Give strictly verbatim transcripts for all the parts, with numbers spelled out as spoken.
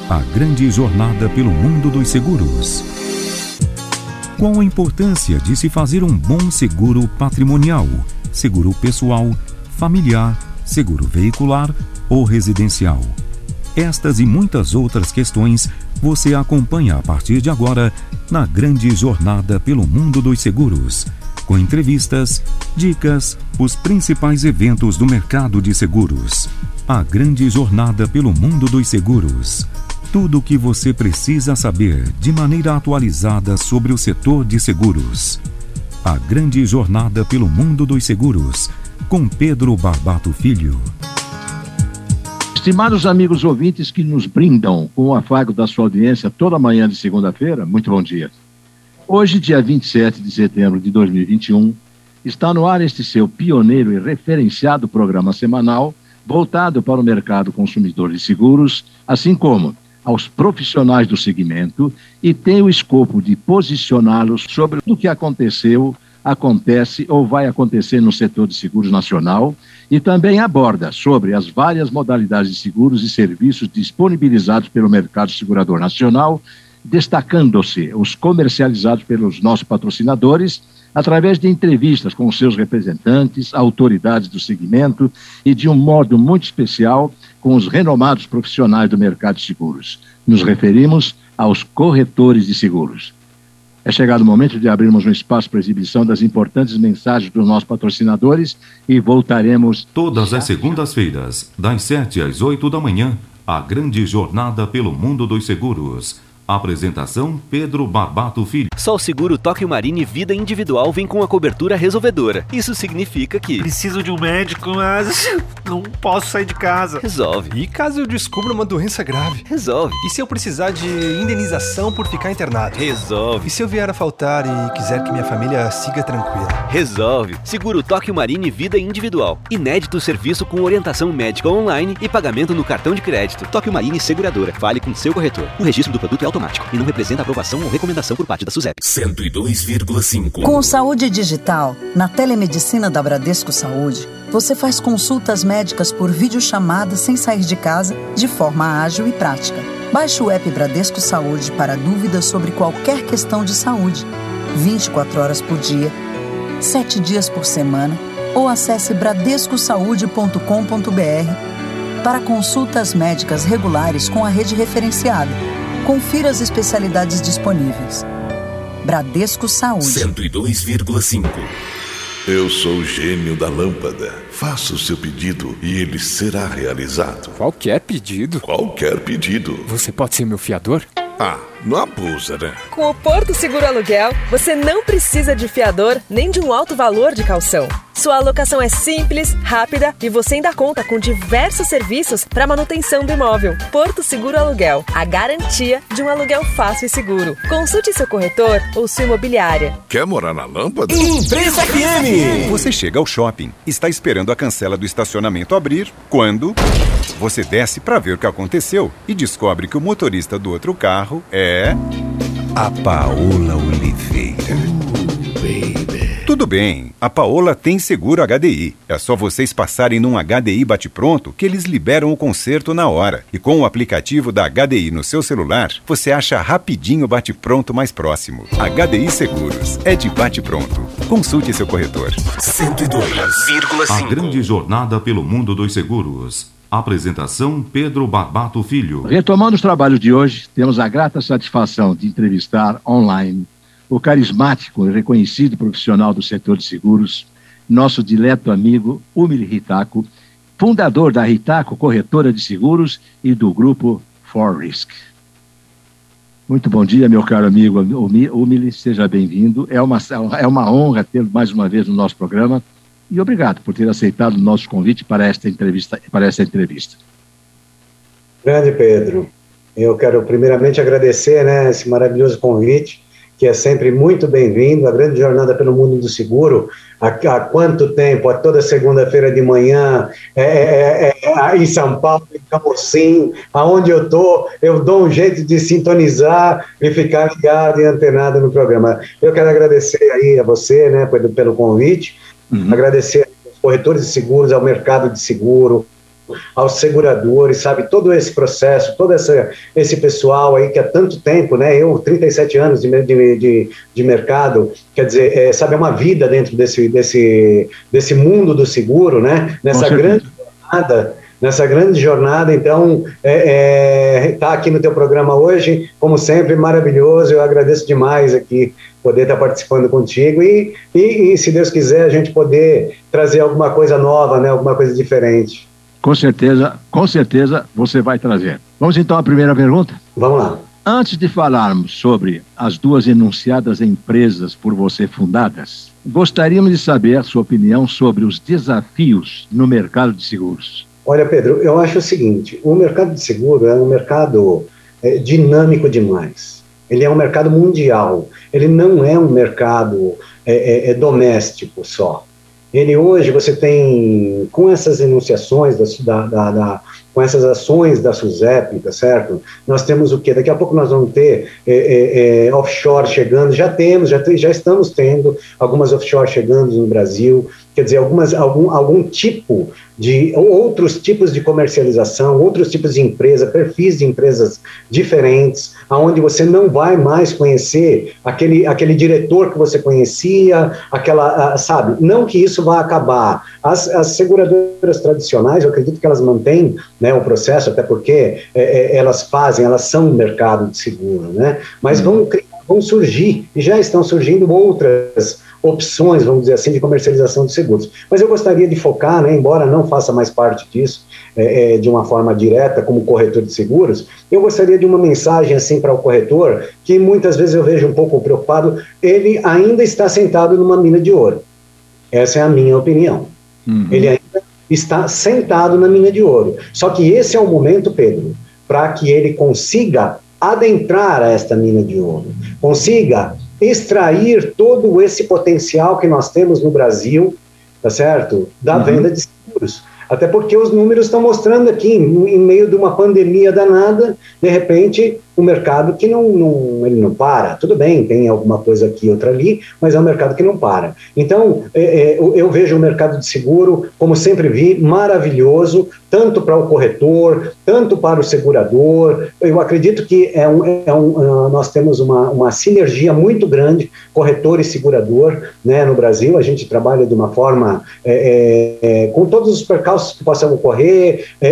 A grande jornada pelo mundo dos seguros. Qual a importância de se fazer um bom seguro patrimonial, seguro pessoal, familiar, seguro veicular ou residencial? Estas e muitas outras questões você acompanha a partir de agora na grande jornada pelo mundo dos seguros, com entrevistas, dicas, os principais eventos do mercado de seguros. A grande jornada pelo mundo dos seguros. Tudo o que você precisa saber de maneira atualizada sobre o setor de seguros. A grande jornada pelo mundo dos seguros, com Pedro Barbato Filho. Estimados amigos ouvintes que nos brindam com o afago da sua audiência toda manhã de segunda-feira, muito bom dia. Hoje, dia vinte e sete de setembro de dois mil e vinte e um, está no ar este seu pioneiro e referenciado programa semanal voltado para o mercado consumidor de seguros, assim como aos profissionais do segmento, e tem o escopo de posicioná-los sobre o que aconteceu, acontece ou vai acontecer no setor de seguros nacional, e também aborda sobre as várias modalidades de seguros e serviços disponibilizados pelo mercado segurador nacional, destacando-se os comercializados pelos nossos patrocinadores, através de entrevistas com seus representantes, autoridades do segmento e de um modo muito especial com os renomados profissionais do mercado de seguros. Nos referimos aos corretores de seguros. É chegado o momento de abrirmos um espaço para a exibição das importantes mensagens dos nossos patrocinadores e voltaremos... Todas as segundas-feiras, das sete às oito da manhã, a grande jornada pelo mundo dos seguros. Apresentação Pedro Barbato Filho. Só o seguro Tóquio Marine Vida Individual vem com a cobertura resolvedora. Isso significa que... Preciso de um médico, mas não posso sair de casa. Resolve. E caso eu descubra uma doença grave? Resolve. E se eu precisar de indenização por ficar internado? Resolve. E se eu vier a faltar e quiser que minha família siga tranquila? Resolve. Seguro Tóquio Marine Vida Individual. Inédito serviço com orientação médica online e pagamento no cartão de crédito. Tóquio Marine Seguradora. Fale com seu corretor. O registro do produto é automático e não representa aprovação ou recomendação por parte da SUSEP. cento e dois vírgula cinco. Com Saúde Digital, na telemedicina da Bradesco Saúde, você faz consultas médicas por videochamada sem sair de casa, de forma ágil e prática. Baixe o app Bradesco Saúde para dúvidas sobre qualquer questão de saúde. vinte e quatro horas por dia, sete dias por semana, ou acesse bradesco saúde ponto com ponto b r para consultas médicas regulares com a rede referenciada. Confira as especialidades disponíveis. Bradesco Saúde. cento e dois vírgula cinco. Eu sou o gênio da lâmpada. Faça o seu pedido e ele será realizado. Qualquer pedido? Qualquer pedido. Você pode ser meu fiador? Ah, não abusa, né? Com o Porto Seguro Aluguel, você não precisa de fiador nem de um alto valor de caução. Sua alocação é simples, rápida e você ainda conta com diversos serviços para manutenção do imóvel. Porto Seguro Aluguel, a garantia de um aluguel fácil e seguro. Consulte seu corretor ou sua imobiliária. Quer morar na lâmpada? Imprensa F M! Você chega ao shopping, está esperando a cancela do estacionamento abrir, quando você desce para ver o que aconteceu e descobre que o motorista do outro carro é... a Paola Oliveira. Uh, baby. Tudo bem, a Paola tem seguro H D I. É só vocês passarem num H D I bate-pronto que eles liberam o conserto na hora. E com o aplicativo da H D I no seu celular, você acha rapidinho o bate-pronto mais próximo. H D I Seguros. É de bate-pronto. Consulte seu corretor. cento e dois vírgula cinco. A grande jornada pelo mundo dos seguros. Apresentação Pedro Barbato Filho. Retomando os trabalhos de hoje, temos a grata satisfação de entrevistar online o carismático e reconhecido profissional do setor de seguros, nosso dileto amigo Umili Hitaco, fundador da Hitaco Corretora de Seguros e do grupo For Risk. Muito bom dia, meu caro amigo Umili, seja bem-vindo. É uma, é uma honra tê-lo mais uma vez no nosso programa. E obrigado por ter aceitado o nosso convite para esta entrevista. Para esta entrevista. Grande Pedro, eu quero primeiramente agradecer, né, esse maravilhoso convite, que é sempre muito bem-vindo, a grande jornada pelo mundo do seguro. Há, há quanto tempo? A toda segunda-feira de manhã, é, é, é, em São Paulo, em Camocim, aonde eu estou, eu dou um jeito de sintonizar e ficar ligado e antenado no programa. Eu quero agradecer aí a você, né, pelo, pelo convite. Uhum. Agradecer aos corretores de seguros, ao mercado de seguro, aos seguradores, sabe, todo esse processo, todo essa, esse pessoal aí que há tanto tempo, né, eu, trinta e sete anos de, de, de, de mercado, quer dizer, é, sabe, é uma vida dentro desse, desse, desse mundo do seguro, né, nessa grande jornada, nessa grande jornada, então, é, é, tá aqui no teu programa hoje, como sempre, maravilhoso, eu agradeço demais aqui poder estar participando contigo e, e, e, se Deus quiser, a gente poder trazer alguma coisa nova, né, alguma coisa diferente. Com certeza, com certeza você vai trazer. Vamos então à primeira pergunta? Vamos lá. Antes de falarmos sobre as duas enunciadas empresas por você fundadas, gostaríamos de saber a sua opinião sobre os desafios no mercado de seguros. Olha, Pedro, eu acho o seguinte, o mercado de seguro é um mercado é, dinâmico demais. Ele é um mercado mundial, ele não é um mercado é, é, é doméstico só. Ele hoje, você tem, com essas enunciações, da, da, da, com essas ações da SUSEP, tá certo? Nós temos o quê? Daqui a pouco nós vamos ter é, é, é, offshore chegando, já temos, já, te, já estamos tendo algumas offshore chegando no Brasil, quer dizer, algumas, algum, algum tipo de, outros tipos de comercialização, outros tipos de empresa, perfis de empresas diferentes, aonde você não vai mais conhecer aquele, aquele diretor que você conhecia, aquela, sabe, não que isso vá acabar. As, as seguradoras tradicionais, eu acredito que elas mantêm, né, o processo, até porque é, é, elas fazem, elas são um mercado de seguro, né, mas vão, vão surgir, e já estão surgindo outras opções, vamos dizer assim, de comercialização de seguros. Mas eu gostaria de focar, né, embora não faça mais parte disso, é, é, de uma forma direta, como corretor de seguros, eu gostaria de uma mensagem, assim, para o corretor, que muitas vezes eu vejo um pouco preocupado, ele ainda está sentado numa mina de ouro. Essa é a minha opinião. Uhum. Ele ainda está sentado na mina de ouro. Só que esse é o momento, Pedro, para que ele consiga adentrar a esta mina de ouro, consiga extrair todo esse potencial que nós temos no Brasil, tá certo? Da uhum. venda de seguros. Até porque os números estão mostrando aqui, em meio de uma pandemia danada, de repente, um mercado que não, não, ele não para. Tudo bem, tem alguma coisa aqui, outra ali, mas é um mercado que não para. Então, é, é, eu vejo o mercado de seguro, como sempre vi, maravilhoso, tanto para o corretor, tanto para o segurador. Eu acredito que é um, é um, uh, nós temos uma, uma sinergia muito grande, corretor e segurador, né, no Brasil. A gente trabalha de uma forma, é, é, com todos os percalços que possam ocorrer, é,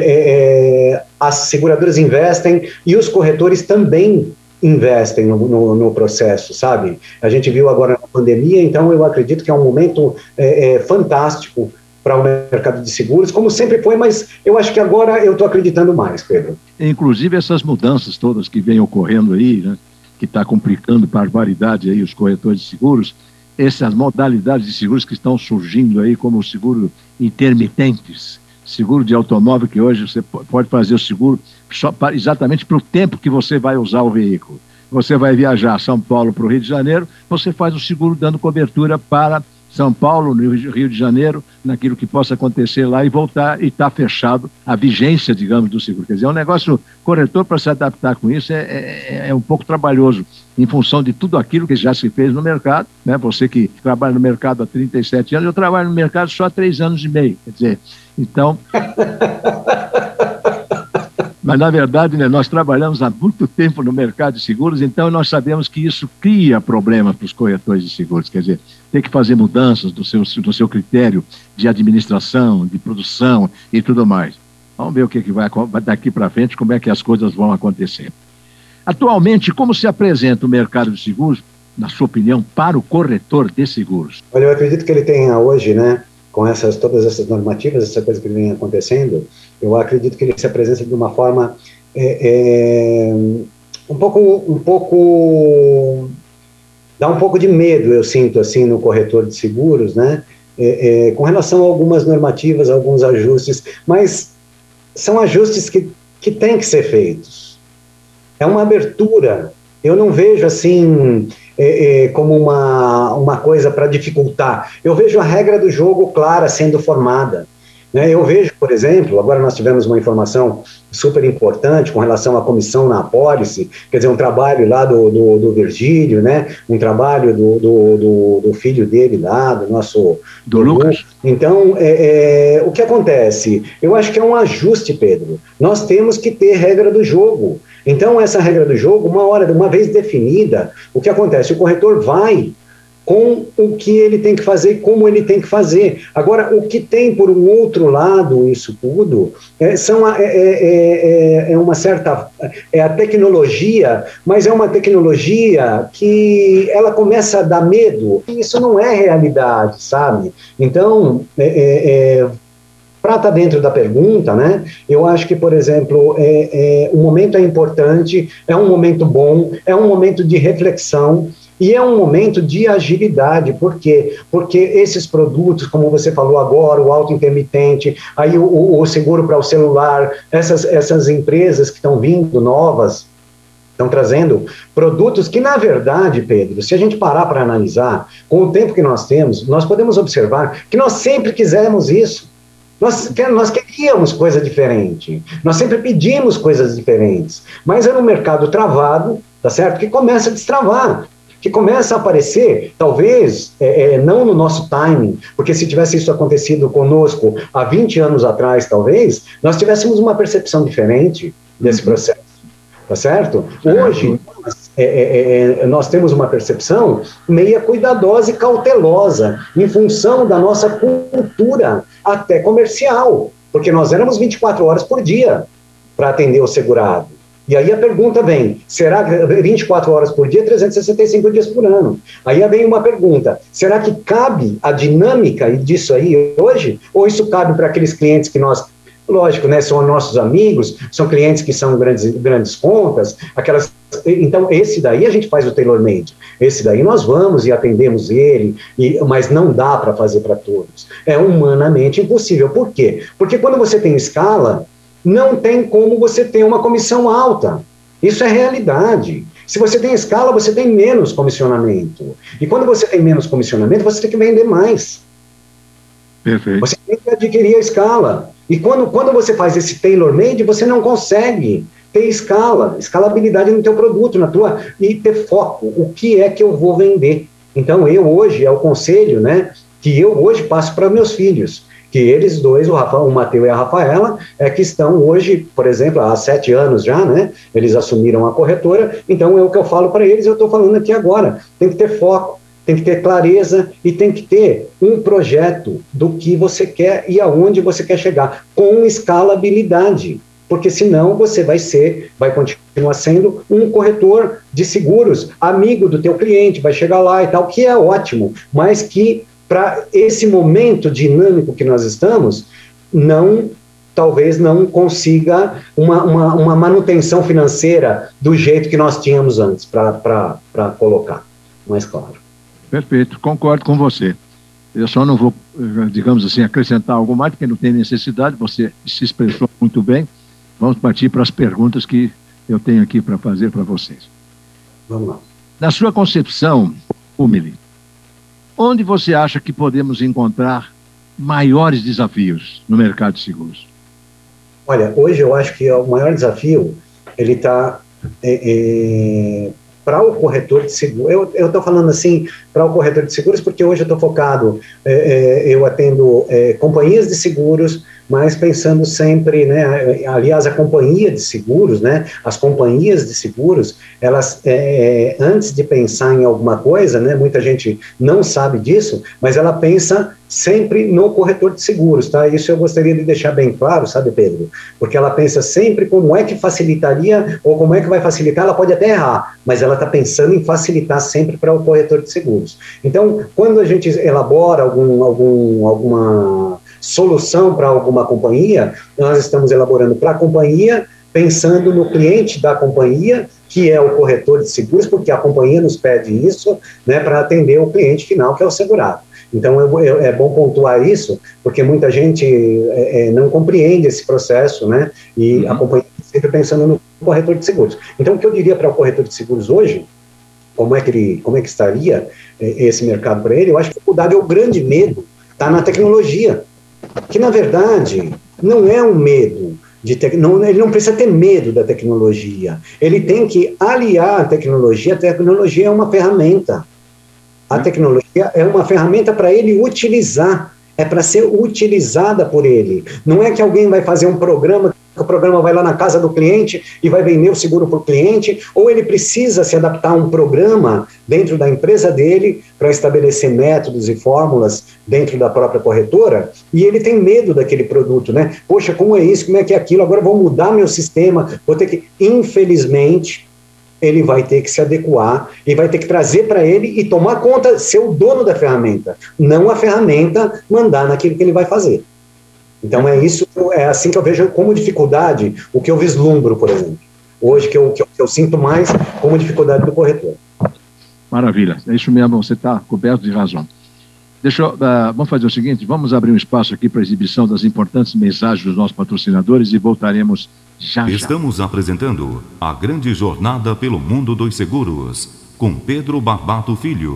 é, as seguradoras investem e os corretores também investem no, no, no processo, sabe? A gente viu agora na pandemia, então eu acredito que é um momento é, é, fantástico para o mercado de seguros, como sempre foi, mas eu acho que agora eu estou acreditando mais, Pedro. Inclusive essas mudanças todas que vêm ocorrendo aí, né, que está complicando barbaridade aí os corretores de seguros, essas modalidades de seguros que estão surgindo aí, como o seguro intermitentes, seguro de automóvel, que hoje você pode fazer o seguro só para, exatamente para o tempo que você vai usar o veículo. Você vai viajar São Paulo para o Rio de Janeiro, você faz o seguro dando cobertura para São Paulo, no Rio de Janeiro, naquilo que possa acontecer lá e voltar, e está fechado a vigência, digamos, do seguro. Quer dizer, é um negócio, corretor, para se adaptar com isso, é, é, é um pouco trabalhoso, em função de tudo aquilo que já se fez no mercado, né? Você que trabalha no mercado há trinta e sete anos, eu trabalho no mercado só há três anos e meio, quer dizer, então... Mas, na verdade, né, nós trabalhamos há muito tempo no mercado de seguros, então nós sabemos que isso cria problemas para os corretores de seguros. Quer dizer, tem que fazer mudanças do seu, do seu critério de administração, de produção e tudo mais. Vamos ver o que, que vai daqui para frente, como é que as coisas vão acontecer. Atualmente, como se apresenta o mercado de seguros, na sua opinião, para o corretor de seguros? Olha, eu acredito que ele tenha hoje, né, com essas, todas essas normativas, essa coisa que vem acontecendo, eu acredito que ele se apresenta de uma forma é, é, um pouco, um pouco, dá um pouco de medo, eu sinto, assim, no corretor de seguros, né, é, é, com relação a algumas normativas, alguns ajustes, mas são ajustes que, que têm que ser feitos. É uma abertura. Eu não vejo, assim, é, é, como uma, uma coisa para dificultar. Eu vejo a regra do jogo clara sendo formada. Né? Eu vejo, por exemplo, agora nós tivemos uma informação super importante com relação à comissão na apólice, quer dizer, um trabalho lá do, do, do Virgílio, né? Um trabalho do, do, do, do filho dele lá, do nosso... Do, do Lucas. Então, é, é, o que acontece? Eu acho que é um ajuste, Pedro. Nós temos que ter regra do jogo. Então, essa regra do jogo, uma hora, uma vez definida, o que acontece? O corretor vai com o que ele tem que fazer e como ele tem que fazer. Agora, o que tem por um outro lado isso tudo é, são a, é, é, é uma certa... é a tecnologia, mas é uma tecnologia que ela começa a dar medo. Isso não é realidade, sabe? Então, é, é, é, para estar dentro da pergunta, né, eu acho que, por exemplo, é, é, o momento é importante, é um momento bom, é um momento de reflexão, e é um momento de agilidade. Por quê? Porque esses produtos, como você falou agora, o auto-intermitente, aí o, o, o seguro para o celular, essas, essas empresas que estão vindo novas, estão trazendo produtos que, na verdade, Pedro, se a gente parar para analisar, com o tempo que nós temos, nós podemos observar que nós sempre quisemos isso. Nós, nós queríamos coisa diferente, nós sempre pedimos coisas diferentes, mas é um mercado travado, tá certo? Que começa a destravar, que começa a aparecer, talvez, é, é, não no nosso timing, porque se tivesse isso acontecido conosco há vinte anos atrás, talvez, nós tivéssemos uma percepção diferente desse processo, tá certo? Hoje, é, é, é, nós temos uma percepção meia cuidadosa e cautelosa, em função da nossa cultura, até comercial, porque nós éramos vinte e quatro horas por dia para atender o segurado. E aí a pergunta vem, será que vinte e quatro horas por dia, trezentos e sessenta e cinco dias por ano? Aí vem uma pergunta, será que cabe a dinâmica disso aí hoje? Ou isso cabe para aqueles clientes que nós, lógico, né, são nossos amigos, são clientes que são grandes, grandes contas, aquelas... Então, esse daí a gente faz o tailor-made, esse daí nós vamos e atendemos ele, e, mas não dá para fazer para todos. É humanamente impossível. Por quê? Porque quando você tem escala, não tem como você ter uma comissão alta. Isso é realidade. Se você tem escala, você tem menos comissionamento. E quando você tem menos comissionamento, você tem que vender mais. Perfeito. Você tem que adquirir a escala. E quando, quando você faz esse tailor-made, você não consegue ter escala, escalabilidade no teu produto, na tua, e ter foco. O que é que eu vou vender? Então, eu hoje, é o conselho, né, que eu hoje passo para meus filhos, que eles dois, o, Rafa, o Mateus e a Rafaela, é que estão hoje, por exemplo, há sete anos já, né, eles assumiram a corretora, então é o que eu falo para eles, eu estou falando aqui agora, tem que ter foco, tem que ter clareza e tem que ter um projeto do que você quer e aonde você quer chegar, com escalabilidade, porque senão você vai ser, vai continuar sendo um corretor de seguros, amigo do teu cliente, vai chegar lá e tal, que é ótimo, mas que para esse momento dinâmico que nós estamos, não, talvez não consiga uma, uma, uma manutenção financeira do jeito que nós tínhamos antes, para colocar mais claro. Perfeito, concordo com você. Eu só não vou, digamos assim, acrescentar algo mais, porque não tem necessidade, você se expressou muito bem. Vamos partir para as perguntas que eu tenho aqui para fazer para vocês. Vamos lá. Na sua concepção, Umili, onde você acha que podemos encontrar maiores desafios no mercado de seguros? Olha, hoje eu acho que o maior desafio, ele está é, é, para o corretor de seguros. Eu estou falando assim, para o corretor de seguros, porque hoje eu estou focado, é, é, eu atendo é, companhias de seguros, mas pensando sempre, né, aliás, a companhia de seguros, né, as companhias de seguros, elas, é, antes de pensar em alguma coisa, né, muita gente não sabe disso, mas ela pensa sempre no corretor de seguros, tá? Isso eu gostaria de deixar bem claro, sabe, Pedro? Porque ela pensa sempre como é que facilitaria, ou como é que vai facilitar, ela pode até errar, mas ela está pensando em facilitar sempre para o corretor de seguros. Então, quando a gente elabora algum, algum, alguma solução para alguma companhia, nós estamos elaborando para a companhia, pensando no cliente da companhia, que é o corretor de seguros, porque a companhia nos pede isso, né, para atender o cliente final, que é o segurado. Então, é, é bom pontuar isso, porque muita gente é, é, não compreende esse processo, né, e uhum. a companhia está sempre pensando no corretor de seguros. Então, o que eu diria para o corretor de seguros hoje, como é que, ele, como é que estaria é, esse mercado para ele, eu acho que a dificuldade, o grande medo, está na tecnologia. que, na verdade, não é um medo. De te... não, ele não precisa ter medo da tecnologia. Ele tem que aliar a tecnologia. A tecnologia é uma ferramenta. A tecnologia é uma ferramenta para ele utilizar. É para ser utilizada por ele. Não é que alguém vai fazer um programa, que o programa vai lá na casa do cliente e vai vender o seguro para o cliente, ou ele precisa se adaptar a um programa dentro da empresa dele para estabelecer métodos e fórmulas dentro da própria corretora, e ele tem medo daquele produto, né? Poxa, como é isso, como é que é aquilo, agora vou mudar meu sistema, vou ter que... Infelizmente, ele vai ter que se adequar e vai ter que trazer para ele e tomar conta, ser o dono da ferramenta, não a ferramenta mandar naquilo que ele vai fazer. Então é isso, é assim que eu vejo como dificuldade, o que eu vislumbro, por exemplo, hoje que eu, que eu, que eu sinto mais como dificuldade do corretor. Maravilha, é isso mesmo, você está coberto de razão. Deixa eu, uh, vamos fazer o seguinte, vamos abrir um espaço aqui para a exibição das importantes mensagens dos nossos patrocinadores e voltaremos já já. Estamos apresentando a grande jornada pelo mundo dos seguros, com Pedro Barbato Filho.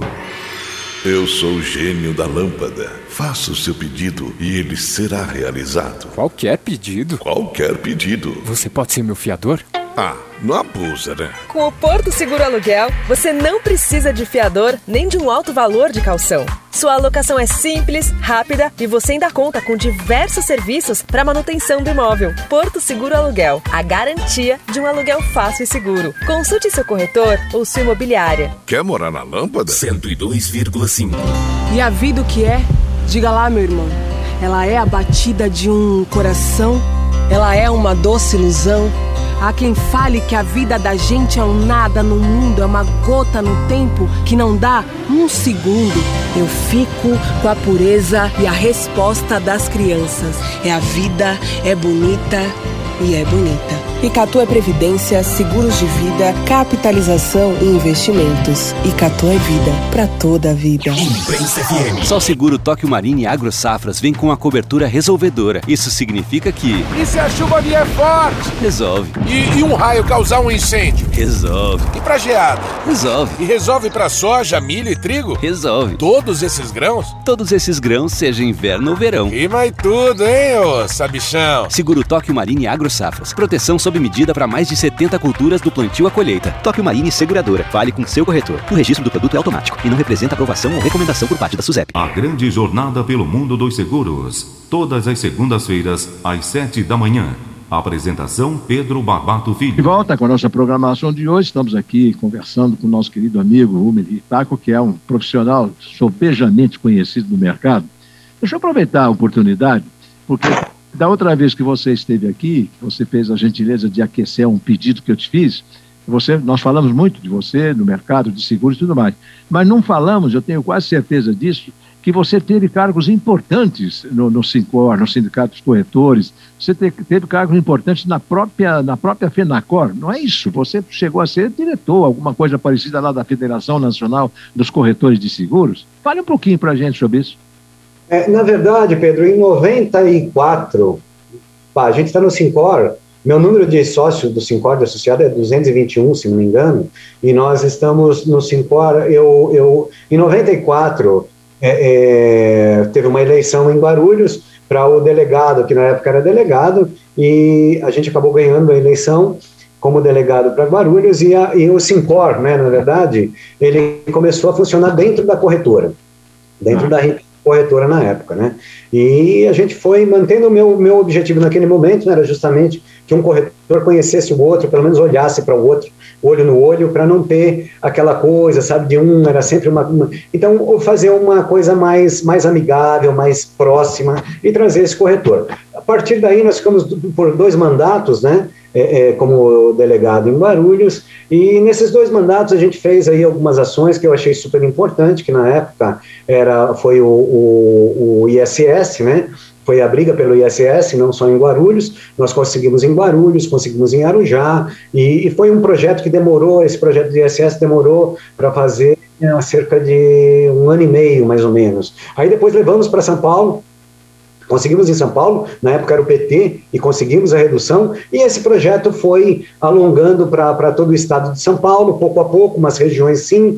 Eu sou o gênio da lâmpada. Faça o seu pedido e ele será realizado. Qualquer pedido? Qualquer pedido. Você pode ser meu fiador? Ah, não abusa, né? Com o Porto Seguro Aluguel, você não precisa de fiador nem de um alto valor de caução. Sua alocação é simples, rápida e você ainda conta com diversos serviços para manutenção do imóvel. Porto Seguro Aluguel, a garantia de um aluguel fácil e seguro. Consulte seu corretor ou sua imobiliária. Quer morar na lâmpada? cento e dois vírgula cinco. E a vida o que é? Diga lá, meu irmão. Ela é a batida de um coração? Ela é uma doce ilusão? Há quem fale que a vida da gente é um nada no mundo, é uma gota no tempo que não dá um segundo. Eu fico com a pureza e a resposta das crianças. É a vida, é bonita e é bonita. Icatu é Previdência, Seguros de Vida, Capitalização e Investimentos. Icatu é vida, pra toda a vida. Imprensa F M. Só o seguro Tóquio Marine e Agro Safras vem com a cobertura resolvedora. Isso significa que... E se a chuva vier forte? Resolve. E, e um raio causar um incêndio? Resolve. E pra geada? Resolve. E resolve pra soja, milho e trigo? Resolve. Todos esses grãos? Todos esses grãos, seja inverno ou verão. Rima e tudo, hein, ô sabichão? Seguro Tóquio Marine e Agro Safras. Proteção sob medida para mais de setenta culturas do plantio à colheita. Tóquio Marine Seguradora. Fale com seu corretor. O registro do produto é automático e não representa aprovação ou recomendação por parte da SUSEP. A grande jornada pelo mundo dos seguros. Todas as segundas-feiras, às sete da manhã. Apresentação Pedro Barbato Filho. De volta com a nossa programação de hoje. Estamos aqui conversando com o nosso querido amigo Rubem Itaco, que é um profissional sopejamente conhecido no mercado. Deixa eu aproveitar a oportunidade, porque da outra vez que você esteve aqui, você fez a gentileza de aquecer um pedido que eu te fiz. Você, nós falamos muito de você, no mercado de seguros e tudo mais, mas não falamos, eu tenho quase certeza disso, que você teve cargos importantes no, no Sincor, no Sindicato dos Corretores, você te, teve cargos importantes na própria, na própria FENACOR, não é isso? Você chegou a ser diretor, alguma coisa parecida lá da Federação Nacional dos Corretores de Seguros? Fale um pouquinho para a gente sobre isso. É, na verdade, Pedro, em noventa e quatro, pá, a gente está no Sincor, meu número de sócio do Sincor de associado é duzentos e vinte e um, se não me engano, e nós estamos no Sincor, eu, eu, em noventa e quatro, é, é, teve uma eleição em Guarulhos para o delegado, que na época era delegado, e a gente acabou ganhando a eleição como delegado para Guarulhos, e, a, e o Sincor, né, na verdade, ele começou a funcionar dentro da corretora, dentro da corretora na época, né? E a gente foi mantendo o meu, meu objetivo naquele momento, né, era justamente que um corretor conhecesse o outro, pelo menos olhasse para o outro, olho no olho, para não ter aquela coisa, sabe, de um, era sempre uma, uma... Então, fazer uma coisa mais, mais amigável, mais próxima e trazer esse corretor. A partir daí, nós ficamos por dois mandatos, né, é, é, como delegado em Guarulhos, e nesses dois mandatos a gente fez aí algumas ações que eu achei super importante, que na época era, foi o, o, o I S S, né, foi a briga pelo I S S, não só em Guarulhos, nós conseguimos em Guarulhos, conseguimos em Arujá, e, e foi um projeto que demorou, esse projeto do I S S demorou para fazer há cerca de um ano e meio, mais ou menos. Aí depois levamos para São Paulo, conseguimos em São Paulo, na época era o P T, e conseguimos a redução, e esse projeto foi alongando para todo o estado de São Paulo, pouco a pouco, umas regiões sim,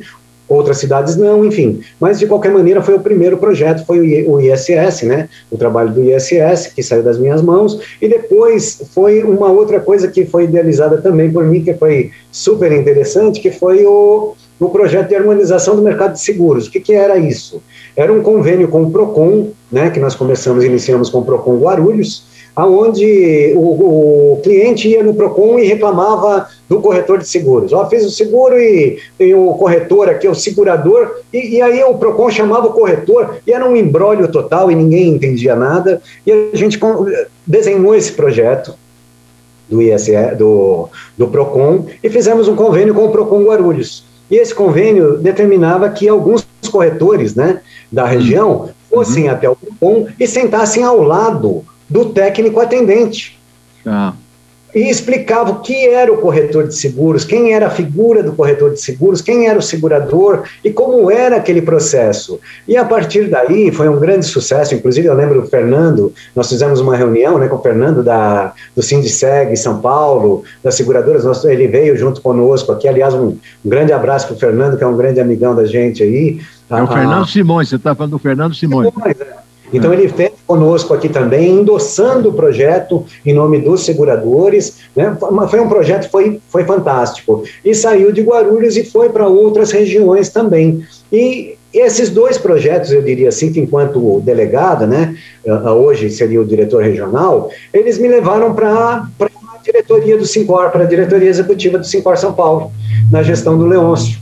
outras cidades não, enfim. Mas, de qualquer maneira, foi o primeiro projeto, foi o I S S, né? O trabalho do I S S, que saiu das minhas mãos, e depois foi uma outra coisa que foi idealizada também por mim, que foi super interessante, que foi o, o projeto de harmonização do mercado de seguros. O que, que era isso? Era um convênio com o PROCON, né? Que nós começamos, iniciamos com o PROCON Guarulhos, onde o, o cliente ia no PROCON e reclamava do corretor de seguros. Ó, fez o seguro e tem o corretor aqui, o segurador, e, e aí o PROCON chamava o corretor, e era um imbróglio total e ninguém entendia nada, e a gente desenhou esse projeto do I S E, do, do PROCON, e fizemos um convênio com o PROCON Guarulhos. E esse convênio determinava que alguns corretores, né, da região fossem uhum. até o PROCON e sentassem ao lado do técnico atendente. Ah. E explicava o que era o corretor de seguros, quem era a figura do corretor de seguros, quem era o segurador e como era aquele processo. E a partir daí foi um grande sucesso, inclusive eu lembro do Fernando, nós fizemos uma reunião, né, com o Fernando da, do Sindiceg São Paulo, das seguradoras, nós, ele veio junto conosco aqui, aliás um, um grande abraço para o Fernando, que é um grande amigão da gente aí. É o ah, Fernando Simões, você está falando do Fernando Simões. Simões é. Então ele esteve conosco aqui também, endossando o projeto em nome dos seguradores, né? Foi um projeto que foi, foi fantástico, e saiu de Guarulhos e foi para outras regiões também, e esses dois projetos, eu diria assim, que enquanto delegado, né, hoje seria o diretor regional, eles me levaram para a diretoria do Sincor, para a diretoria executiva do Sincor São Paulo, na gestão do Leôncio.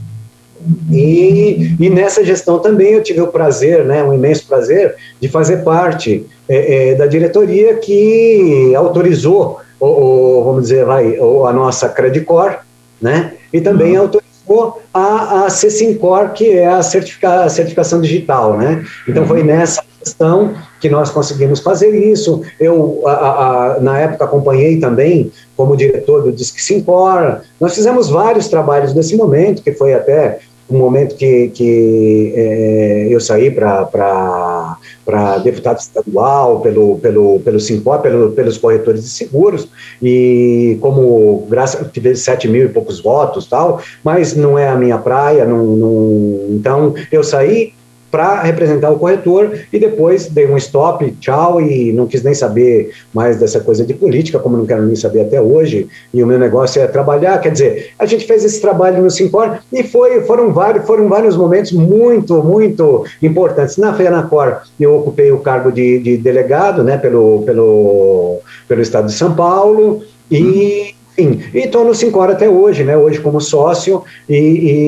E, e nessa gestão também eu tive o prazer, né, um imenso prazer, de fazer parte é, é, da diretoria que autorizou, o, o, vamos dizer, vai, a nossa Credicor, né, e também uhum. autorizou a, a CESINCOR, que é a, certifica, a certificação digital, né. Então uhum. foi nessa gestão que nós conseguimos fazer isso. Eu, a, a, na época, acompanhei também como diretor do Disque Sincor. Nós fizemos vários trabalhos nesse momento, que foi até um momento que, que é, eu saí para deputado estadual pelo, pelo, pelo Sincor, pelo, pelos corretores de seguros, e como, graças, tive sete mil e poucos votos, tal, mas não é a minha praia, não, não, então eu saí para representar o corretor, e depois dei um stop, tchau, e não quis nem saber mais dessa coisa de política, como não quero nem saber até hoje, e o meu negócio é trabalhar. Quer dizer, a gente fez esse trabalho no Sincor, e foi, foram, vários, foram vários momentos muito, muito importantes. Na FENACOR, eu ocupei o cargo de, de delegado, né, pelo, pelo, pelo Estado de São Paulo, e... Sim, e estou no Sincor até hoje, né? Hoje como sócio, e,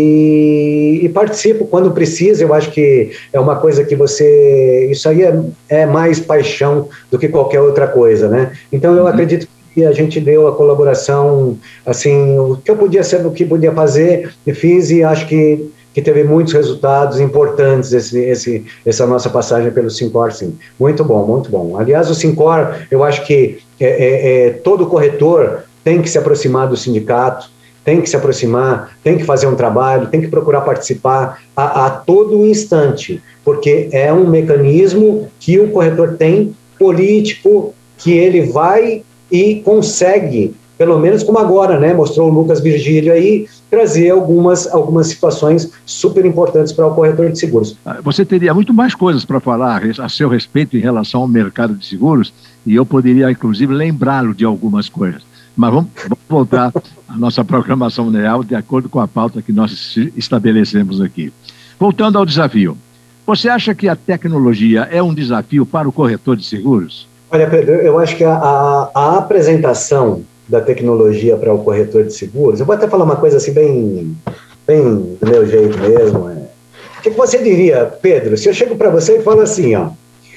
e, e participo quando precisa. Eu acho que é uma coisa que você... Isso aí é, é mais paixão do que qualquer outra coisa, né? Então eu uhum. acredito que a gente deu a colaboração, assim, o que eu podia ser, o que podia fazer, e fiz, e acho que, que teve muitos resultados importantes esse, esse, essa nossa passagem pelo Sincor, sim. Muito bom, muito bom. Aliás, o Sincor, eu acho que é, é, é, todo corretor tem que se aproximar do sindicato, tem que se aproximar, tem que fazer um trabalho, tem que procurar participar a, a todo instante, porque é um mecanismo que o corretor tem, político, que ele vai e consegue, pelo menos como agora, né, mostrou o Lucas Virgílio aí, trazer algumas, algumas situações super importantes para o corretor de seguros. Você teria muito mais coisas para falar a seu respeito em relação ao mercado de seguros, e eu poderia, inclusive, lembrá-lo de algumas coisas. Mas vamos, vamos voltar à nossa programação real de acordo com a pauta que nós estabelecemos aqui. Voltando ao desafio, você acha que a tecnologia é um desafio para o corretor de seguros? Olha, Pedro, eu acho que a, a, a apresentação da tecnologia para o corretor de seguros, eu vou até falar uma coisa assim bem, bem do meu jeito mesmo. É. O que você diria, Pedro, se eu chego para você e falo assim, ó,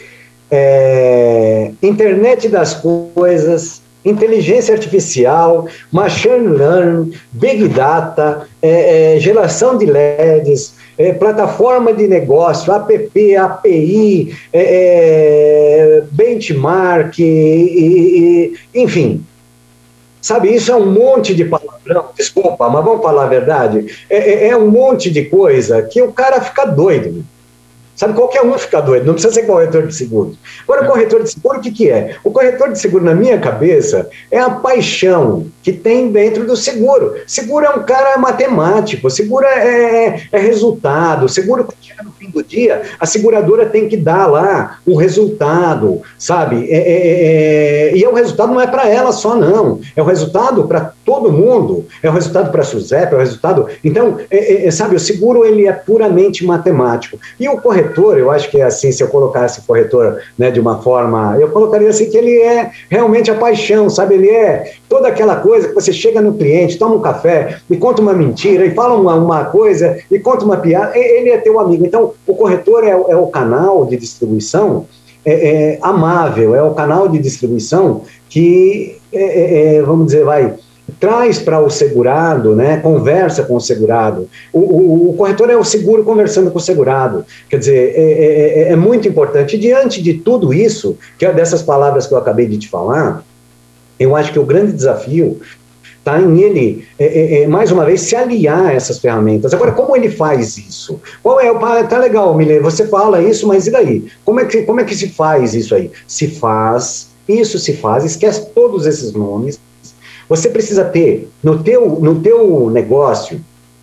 é, internet das coisas, inteligência artificial, machine learning, big data, é, é, geração de L E Ds, é, plataforma de negócio, app, A P I, é, é, benchmark, e, e, enfim, sabe, isso é um monte de palavrão, desculpa, mas vamos falar a verdade, é, é, é um monte de coisa que o cara fica doido, Sabe, qualquer um fica doido, não precisa ser corretor de seguro. Agora, o corretor de seguro, o que, que é? O corretor de seguro, na minha cabeça, é a paixão que tem dentro do seguro. Seguro é um cara matemático, seguro é, é resultado, seguro, quando chega no fim do dia, a seguradora tem que dar lá um resultado, sabe? É, é, é, e o resultado não é para ela só, não. É o resultado para todo mundo. É o resultado para a SUSEP, é o resultado... Então, é, é, sabe, o seguro, ele é puramente matemático. E o corretor, eu acho que é assim, se eu colocasse corretor, né, de uma forma... Eu colocaria assim, que ele é realmente a paixão, sabe? Ele é toda aquela coisa que você chega no cliente, toma um café, e conta uma mentira, e fala uma, uma coisa, e conta uma piada. Ele é teu amigo. Então, o corretor é, é o canal de distribuição é, é, amável, é o canal de distribuição que, é, é, vamos dizer, vai... traz para o segurado, né, conversa com o segurado. O, o, o corretor é o seguro conversando com o segurado. Quer dizer, é, é, é muito importante. E diante de tudo isso, que é dessas palavras que eu acabei de te falar, eu acho que o grande desafio está em ele, é, é, é, mais uma vez, se aliar a essas ferramentas. Agora, como ele faz isso? Qual é o... Tá legal, Mile, você fala isso, mas e daí? Como é que, como é que se faz isso aí? Se faz, isso se faz, esquece todos esses nomes. Você precisa ter, no teu, no teu negócio,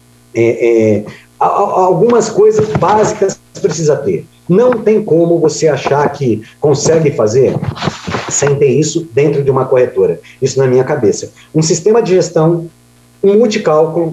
é, é, algumas coisas básicas que precisa ter. Não tem como você achar que consegue fazer sem ter isso dentro de uma corretora. Isso na minha cabeça. Um sistema de gestão, um multicálculo,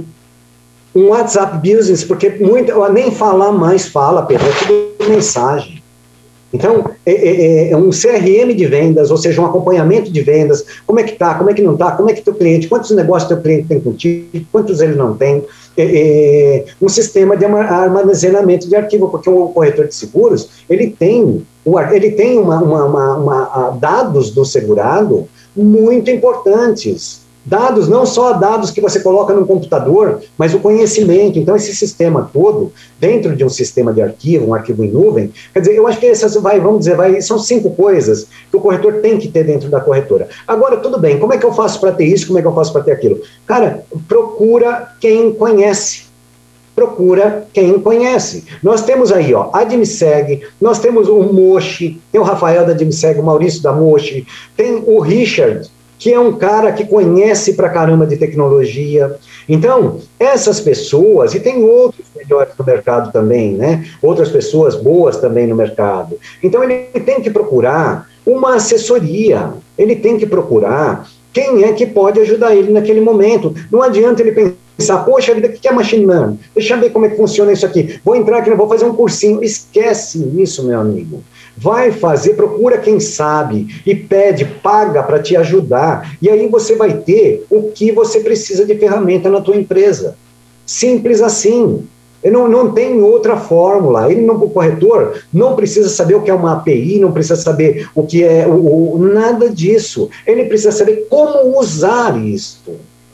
um WhatsApp Business, porque muito, nem falar mais fala, Pedro, é tudo mensagem. Então, é, é, é um C R M de vendas, ou seja, um acompanhamento de vendas, como é que está, como é que não está, como é que teu cliente, quantos negócios teu cliente tem contigo, quantos ele não tem, é, é, um sistema de armazenamento de arquivo, porque o corretor de seguros, ele tem, ele tem uma, uma, uma, uma, dados do segurado muito importantes. Dados, não só dados que você coloca no computador, mas o conhecimento. Então, esse sistema todo, dentro de um sistema de arquivo, um arquivo em nuvem, quer dizer, eu acho que essas, vai, vamos dizer, vai, são cinco coisas que o corretor tem que ter dentro da corretora. Agora, tudo bem, como é que eu faço para ter isso, como é que eu faço para ter aquilo? Cara, procura quem conhece. Procura quem conhece. Nós temos aí, ó, a Admseg, nós temos o Mochi, tem o Rafael da Admseg, o Maurício da Mochi, tem o Richard, que é um cara que conhece pra caramba de tecnologia. Então, essas pessoas, e tem outros melhores no mercado também, né? Outras pessoas boas também no mercado. Então, ele tem que procurar uma assessoria, ele tem que procurar quem é que pode ajudar ele naquele momento. Não adianta ele pensar, poxa vida, o que é machine learning? Deixa eu ver como é que funciona isso aqui. Vou entrar aqui, vou fazer um cursinho. Esquece isso, meu amigo. Vai fazer, procura quem sabe e pede, paga para te ajudar. E aí você vai ter o que você precisa de ferramenta na tua empresa. Simples assim. Não, não tem outra fórmula. Ele não, o corretor não precisa saber o que é uma A P I, não precisa saber o que é o, o, nada disso. Ele precisa saber como usar isto.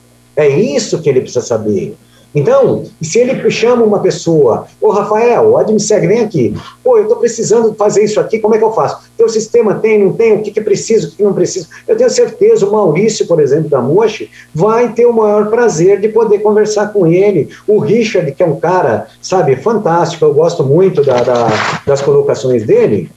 É isso que ele precisa saber. Então, se ele chama uma pessoa, ô Rafael, o Admseg, vem aqui, pô, eu estou precisando fazer isso aqui, como é que eu faço? Teu sistema tem, não tem, o que, que é preciso, o que não preciso? Eu tenho certeza, o Maurício, por exemplo, da Mochi, vai ter o maior prazer de poder conversar com ele. O Richard, que é um cara, sabe, fantástico, eu gosto muito da, da, das colocações dele,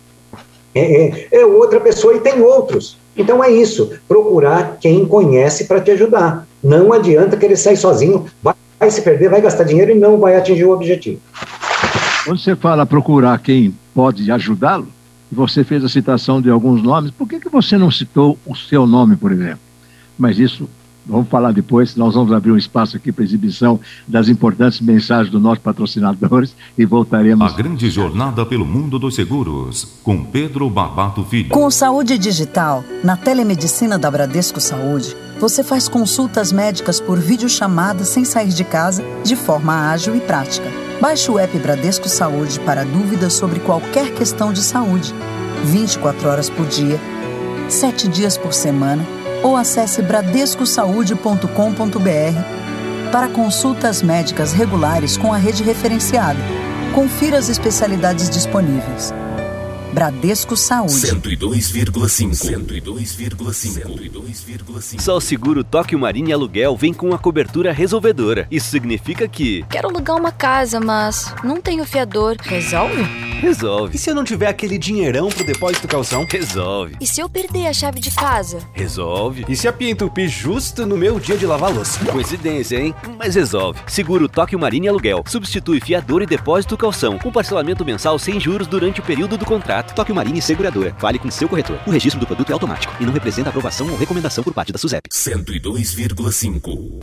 é, é, é outra pessoa e tem outros. Então é isso, procurar quem conhece para te ajudar. Não adianta querer sair sozinho, vai vai se perder, vai gastar dinheiro e não vai atingir o objetivo. Quando você fala procurar quem pode ajudá-lo, você fez a citação de alguns nomes, por que, que você não citou o seu nome, por exemplo? Mas isso, vamos falar depois, nós vamos abrir um espaço aqui para exibição das importantes mensagens dos nossos patrocinadores e voltaremos... A grande jornada pelo mundo dos seguros, com Pedro Barbato Filho. Com o Saúde Digital, na telemedicina da Bradesco Saúde, você faz consultas médicas por videochamada sem sair de casa, de forma ágil e prática. Baixe o app Bradesco Saúde para dúvidas sobre qualquer questão de saúde. vinte e quatro horas por dia, sete dias por semana, ou acesse bradesco saúde ponto com ponto b r para consultas médicas regulares com a rede referenciada. Confira as especialidades disponíveis. Bradesco Saúde. cento e dois vírgula cinco. cento e dois vírgula cinco. cento e dois vírgula cinco. Só o seguro Tóquio Marine Aluguel vem com a cobertura resolvedora. Isso significa que... Quero alugar uma casa, mas não tenho fiador. Resolve? Resolve. E se eu não tiver aquele dinheirão pro depósito calção? Resolve. E se eu perder a chave de casa? Resolve. E se a pia entupir justo no meu dia de lavar louça? Coincidência, hein? Mas resolve. Seguro Tóquio Marine Aluguel. Substitui fiador e depósito calção. Com parcelamento mensal sem juros durante o período do contrato. Tóquio Marine Seguradora. Fale com seu corretor. O registro do produto é automático e não representa aprovação ou recomendação por parte da SUSEP. cento e dois vírgula cinco.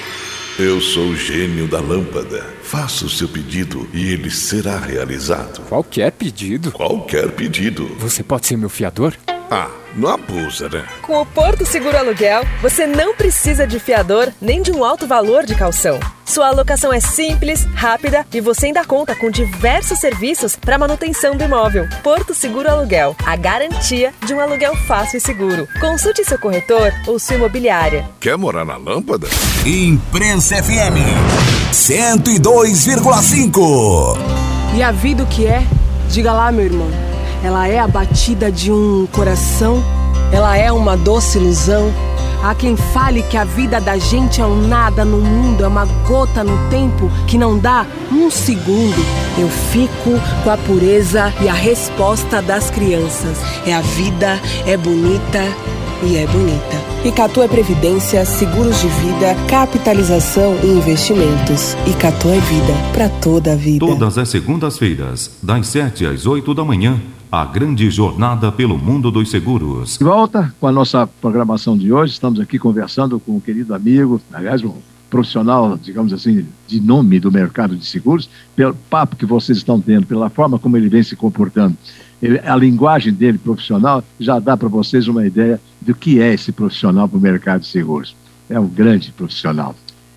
Eu sou o gênio da lâmpada. Faça o seu pedido e ele será realizado. Qualquer pedido? Qualquer pedido. Você pode ser meu fiador? Ah, não abusa, né? Com o Porto Seguro Aluguel, você não precisa de fiador nem de um alto valor de calção. Sua alocação é simples, rápida e você ainda conta com diversos serviços para manutenção do imóvel. Porto Seguro Aluguel, a garantia de um aluguel fácil e seguro. Consulte seu corretor ou sua imobiliária. Quer morar na lâmpada? Imprensa F M cento e dois vírgula cinco. E a vida o que é? Diga lá, meu irmão. Ela é a batida de um coração, ela é uma doce ilusão. Há quem fale que a vida da gente é um nada no mundo, é uma gota no tempo que não dá um segundo. Eu fico com a pureza e a resposta das crianças. É a vida, é bonita e é bonita. Icatu é previdência, seguros de vida, capitalização e investimentos. Icatu é vida, para toda a vida. Todas as segundas-feiras, das sete às oito da manhã, a grande jornada pelo mundo dos seguros. De volta com a nossa programação de hoje, estamos aqui conversando com um querido amigo, aliás, um profissional, digamos assim, de nome do mercado de seguros, pelo papo que vocês estão tendo, pela forma como ele vem se comportando. Ele, a linguagem dele profissional já dá para vocês uma ideia do que é esse profissional para o mercado de seguros. É um grande profissional.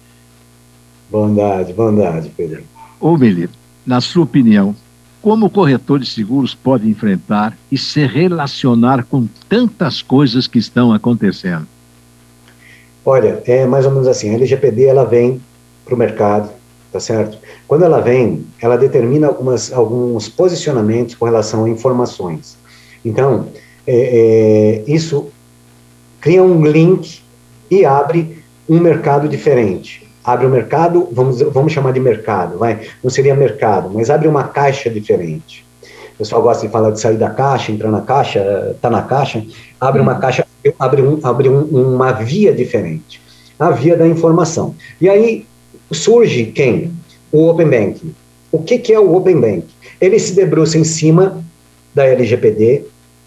Bondade, bondade, Pedro. Ô, Mili, na sua opinião, como o corretor de seguros pode enfrentar e se relacionar com tantas coisas que estão acontecendo? Olha, é mais ou menos assim, a L G P D ela vem para o mercado, tá certo? Quando ela vem, ela determina algumas, alguns posicionamentos com relação a informações. Então, é, é, isso cria um link e abre um mercado diferente. Abre o mercado, vamos, vamos chamar de mercado, vai? Não seria mercado, mas abre uma caixa diferente. O pessoal gosta de falar de sair da caixa, entrar na caixa, tá na caixa, abre uma caixa, abre, um, abre um, uma via diferente, a via da informação. E aí surge quem? O Open Banking. O que, que é o Open Banking? Ele se debruça em cima da L G P D,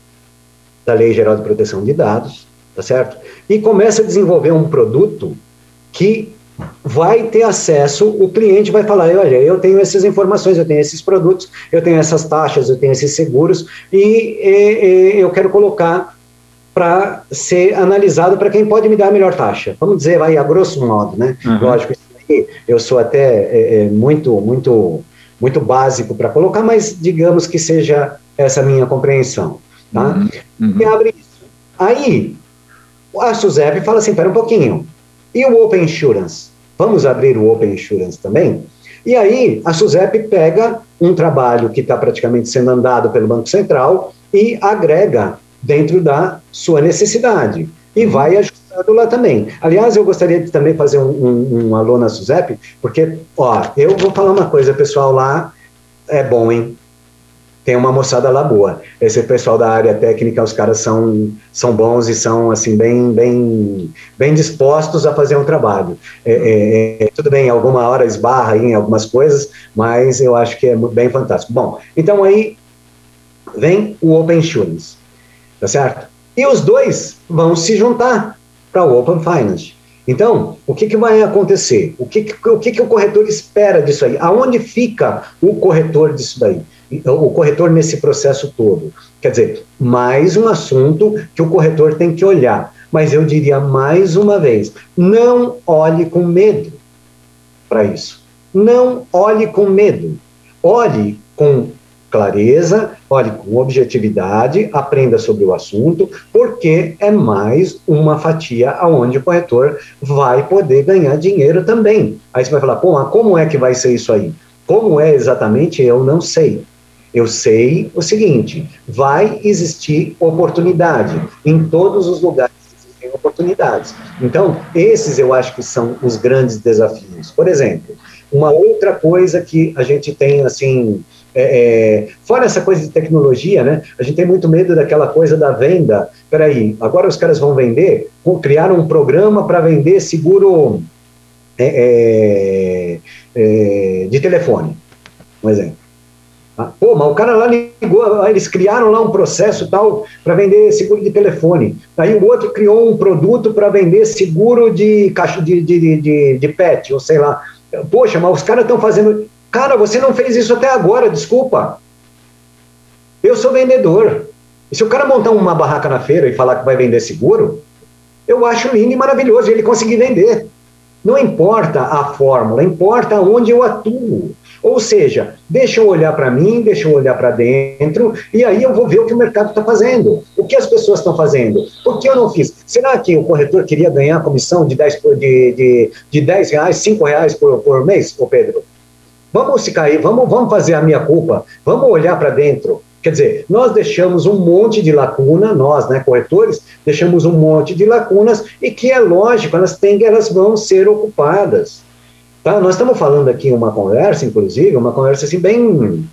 da Lei Geral de Proteção de Dados, tá certo? E começa a desenvolver um produto que vai ter acesso, o cliente vai falar, olha, eu tenho essas informações, eu tenho esses produtos, eu tenho essas taxas, eu tenho esses seguros, e, e, e eu quero colocar para ser analisado para quem pode me dar a melhor taxa. Vamos dizer, vai a grosso modo, né? Uhum. Lógico, isso aí eu sou até é, é, muito, muito, muito básico para colocar, mas digamos que seja essa minha compreensão, tá? Uhum. Uhum. E abre isso. Aí, a SUSEP fala assim, espera um pouquinho, e o Open Insurance? Vamos abrir o Open Insurance também? E aí, a SUSEP pega um trabalho que está praticamente sendo andado pelo Banco Central e agrega dentro da sua necessidade. E vai ajustando lá também. Aliás, eu gostaria de também fazer um, um, um alô na SUSEP, porque, ó, eu vou falar uma coisa, pessoal lá é bom, hein? Tem uma moçada lá boa. Esse pessoal da área técnica, os caras são, são bons e são, assim, bem, bem, bem dispostos a fazer um trabalho. É, é, tudo bem, alguma hora esbarra aí em algumas coisas, mas eu acho que é bem fantástico. Bom, então aí vem o Open Insurance, tá certo? E os dois vão se juntar para o Open Finance. Então, o que, que vai acontecer? O, que, que, o que, que o corretor espera disso aí? Aonde fica o corretor disso daí? O corretor nesse processo todo. Quer dizer, mais um assunto que o corretor tem que olhar. Mas eu diria mais uma vez, não olhe com medo para isso. Não olhe com medo. Olhe com clareza, olhe com objetividade, aprenda sobre o assunto, porque é mais uma fatia aonde o corretor vai poder ganhar dinheiro também. Aí você vai falar, pô, mas como é que vai ser isso aí? Como é exatamente, eu não sei. Eu sei o seguinte, vai existir oportunidade em todos os lugares. Oportunidades. Então, esses eu acho que são os grandes desafios. Por exemplo, uma outra coisa que a gente tem, assim, é, é, fora essa coisa de tecnologia, né, a gente tem muito medo daquela coisa da venda. Peraí, agora os caras vão vender, criaram um programa para vender seguro é, é, de telefone, um exemplo. Ah, pô, mas o cara lá ligou, eles criaram lá um processo tal para vender seguro de telefone. Aí o outro criou um produto para vender seguro de, de, de, de, de pet, ou sei lá. Poxa, mas os caras estão fazendo... Cara, você não fez isso até agora, desculpa. Eu sou vendedor. E se o cara montar uma barraca na feira e falar que vai vender seguro, eu acho lindo e maravilhoso ele conseguir vender. Não importa a fórmula, importa onde eu atuo. Ou seja, deixa eu olhar para mim, deixa eu olhar para dentro, e aí eu vou ver o que o mercado está fazendo, o que as pessoas estão fazendo, por que eu não fiz? Será que o corretor queria ganhar comissão de dez, de, de, de dez reais, cinco reais por, por mês, ô Pedro? Vamos se cair, vamos, vamos fazer a minha culpa, vamos olhar para dentro. Quer dizer, nós deixamos um monte de lacuna, nós, né, corretores, deixamos um monte de lacunas, e que é lógico, elas, têm, elas vão ser ocupadas. Tá? Nós estamos falando aqui uma conversa, inclusive, uma conversa assim bem...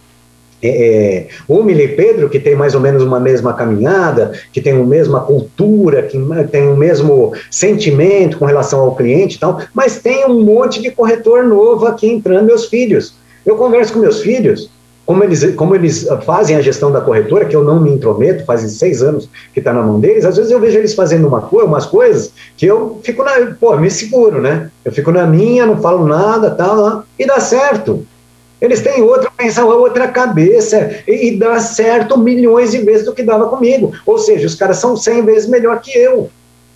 É, o Mili e Pedro, que tem mais ou menos uma mesma caminhada, que tem a mesma cultura, que tem o mesmo sentimento com relação ao cliente e tal, mas tem um monte de corretor novo aqui entrando, meus filhos. Eu converso com meus filhos, como eles, como eles fazem a gestão da corretora, que eu não me intrometo, fazem seis anos que está na mão deles, às vezes eu vejo eles fazendo uma coisa, umas coisas que eu fico na, pô, me seguro, né? Eu fico na minha, não falo nada, tal, e dá certo. Eles têm outra pensão, outra cabeça, e, e dá certo milhões de vezes do que dava comigo. Ou seja, os caras são cem vezes melhor que eu.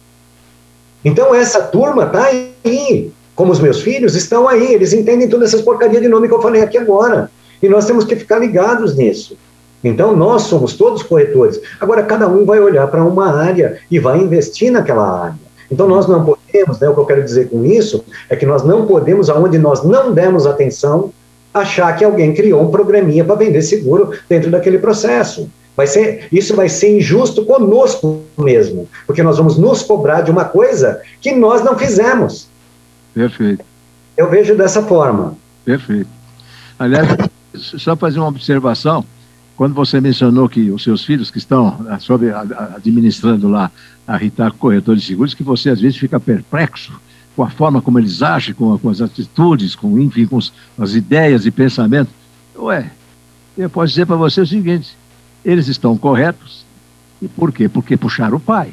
Então essa turma tá aí, como os meus filhos estão aí, eles entendem todas essas porcarias de nome que eu falei aqui agora. E nós temos que ficar ligados nisso. Então, nós somos todos corretores. Agora, cada um vai olhar para uma área e vai investir naquela área. Então, nós não podemos, né, o que eu quero dizer com isso, é que nós não podemos, aonde nós não demos atenção, achar que alguém criou um programinha para vender seguro dentro daquele processo. Vai ser, isso vai ser injusto conosco mesmo, porque nós vamos nos cobrar de uma coisa que nós não fizemos. Perfeito. Eu vejo dessa forma. Perfeito. Aliás, só fazer uma observação, quando você mencionou que os seus filhos que estão sobre, administrando lá a Ritaco Corretor de Seguros, que você às vezes fica perplexo com a forma como eles agem, com, com as atitudes, com, enfim, com os, as ideias e pensamentos. Ué, eu posso dizer para você o seguinte, eles estão corretos, e por quê? Porque puxaram o pai.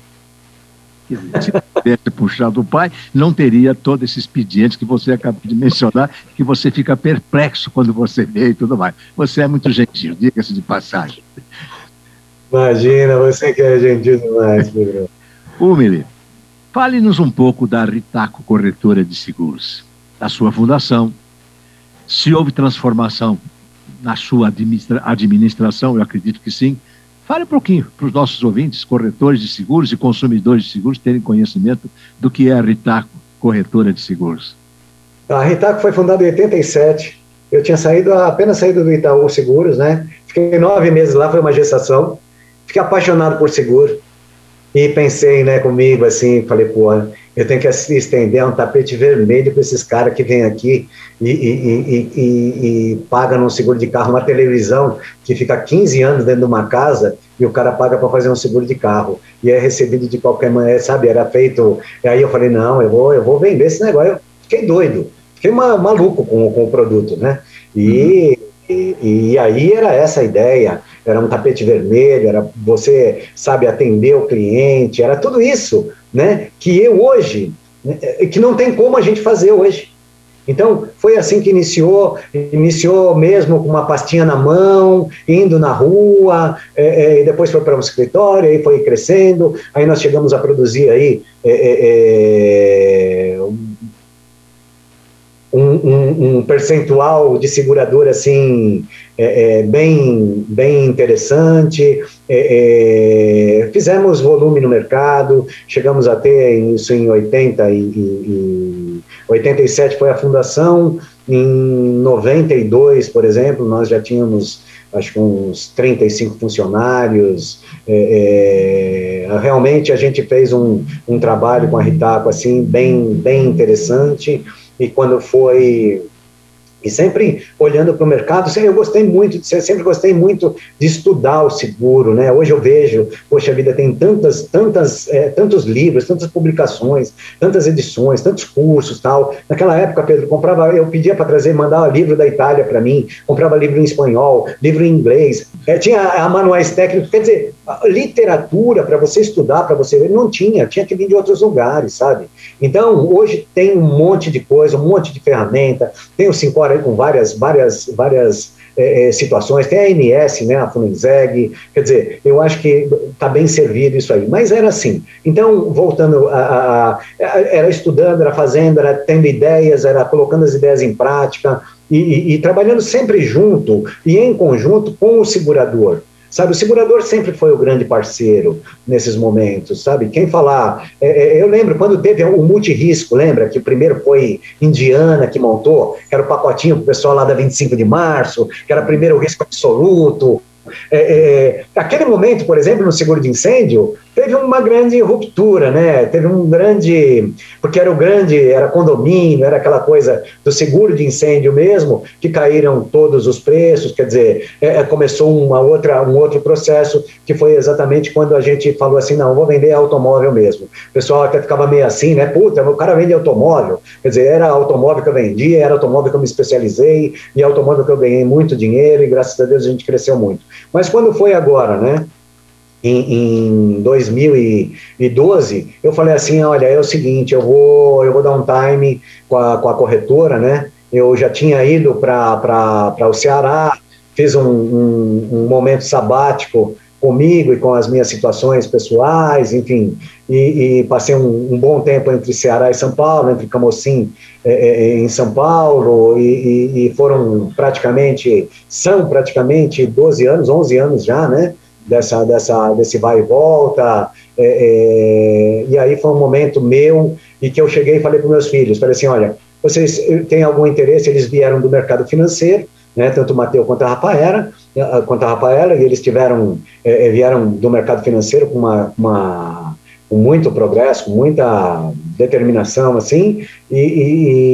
Se tivesse puxado o pai, não teria todo esse expediente que você acabou de mencionar, que você fica perplexo quando você vê e tudo mais. Você é muito gentil, diga-se de passagem. Imagina, você que é gentil demais, Pedro. Umili, fale-nos um pouco da Ritaco Corretora de Seguros, da sua fundação. Se houve transformação na sua administra- administração, eu acredito que sim. Fale um pouquinho para os nossos ouvintes, corretores de seguros e consumidores de seguros, terem conhecimento do que é a Ritaco Corretora de Seguros. A Ritaco foi fundada em oitenta e sete. Eu tinha saído, apenas saído do Itaú Seguros, né? Fiquei nove meses lá, foi uma gestação. Fiquei apaixonado por seguro. E pensei, né, comigo, assim, falei, pô, eu tenho que estender um tapete vermelho para esses caras que vêm aqui e, e, e, e, e pagam num seguro de carro, uma televisão que fica quinze anos dentro de uma casa e o cara paga para fazer um seguro de carro e é recebido de qualquer maneira, sabe, era feito, e aí eu falei, não, eu vou, eu vou vender esse negócio, eu fiquei doido, fiquei ma- maluco com, com o produto, né, e, uhum. e, e aí era essa a ideia, era um tapete vermelho, era você, sabe, atender o cliente, era tudo isso, né, que eu hoje, que não tem como a gente fazer hoje. Então, foi assim que iniciou, iniciou mesmo com uma pastinha na mão, indo na rua, é, é, e depois foi para um escritório, aí foi crescendo, aí nós chegamos a produzir aí é, é, um, um, um percentual de seguradora assim, é, é, bem, bem interessante, é, é, fizemos volume no mercado, chegamos a ter isso em oitenta e, e, oitenta e sete foi a fundação, em noventa e dois, por exemplo, nós já tínhamos acho que uns trinta e cinco funcionários. É, é, realmente a gente fez um, um trabalho com a Ritaco assim, bem, bem interessante, e quando foi... E sempre olhando para o mercado, eu gostei muito, sempre gostei muito de estudar o seguro, né? Hoje eu vejo, poxa vida, tem tantas, tantas, é, tantos livros, tantas publicações, tantas edições, tantos cursos, tal. Naquela época, Pedro, comprava, eu pedia para trazer, mandava livro da Itália para mim, comprava livro em espanhol, livro em inglês, é, tinha a manuais técnicos, quer dizer, literatura para você estudar, para você ver, não tinha, tinha que vir de outros lugares, sabe? Então, hoje tem um monte de coisa, um monte de ferramenta, tem o Sincor aí com várias, várias, várias é, situações, tem a A N S, né, a Funenseg, quer dizer, eu acho que está bem servido isso aí, mas era assim. Então, voltando, a, a, a, era estudando, era fazendo, era tendo ideias, era colocando as ideias em prática e, e, e trabalhando sempre junto e em conjunto com o segurador. Sabe, o segurador sempre foi o grande parceiro nesses momentos, sabe? Quem falar... É, é, eu lembro quando teve o multirisco, lembra? Que o primeiro foi Indiana que montou, que era o pacotinho para o pessoal lá da vinte e cinco de março, que era o primeiro risco absoluto. É, é, aquele momento, por exemplo, no seguro de incêndio, teve uma grande ruptura, né? Teve um grande... Porque era o grande, era condomínio, era aquela coisa do seguro de incêndio mesmo, que caíram todos os preços, quer dizer, é, começou uma outra, um outro processo, que foi exatamente quando a gente falou assim, não, vou vender automóvel mesmo. O pessoal até ficava meio assim, né? Puta, o cara vende automóvel. Quer dizer, era automóvel que eu vendia, era automóvel que eu me especializei, e automóvel que eu ganhei muito dinheiro, e graças a Deus a gente cresceu muito. Mas quando foi agora, né? Em, em dois mil e doze, eu falei assim, olha, é o seguinte, eu vou, eu vou dar um time com a, com a corretora, né? Eu já tinha ido para o Ceará, fiz um, um, um momento sabático comigo e com as minhas situações pessoais, enfim, e, e passei um, um bom tempo entre Ceará e São Paulo, entre Camocim é, é, em São Paulo, e, e, e foram praticamente, são praticamente doze anos, onze anos já, né? Dessa, dessa, desse vai e volta, é, é, e aí foi um momento meu, e que eu cheguei e falei para meus filhos, falei assim, olha, vocês têm algum interesse? Eles vieram do mercado financeiro, né, tanto o Mateus quanto a Rafaela, quanto a Rafaela, e eles tiveram, é, vieram do mercado financeiro com, uma, uma, com muito progresso, com muita determinação, assim, e, e,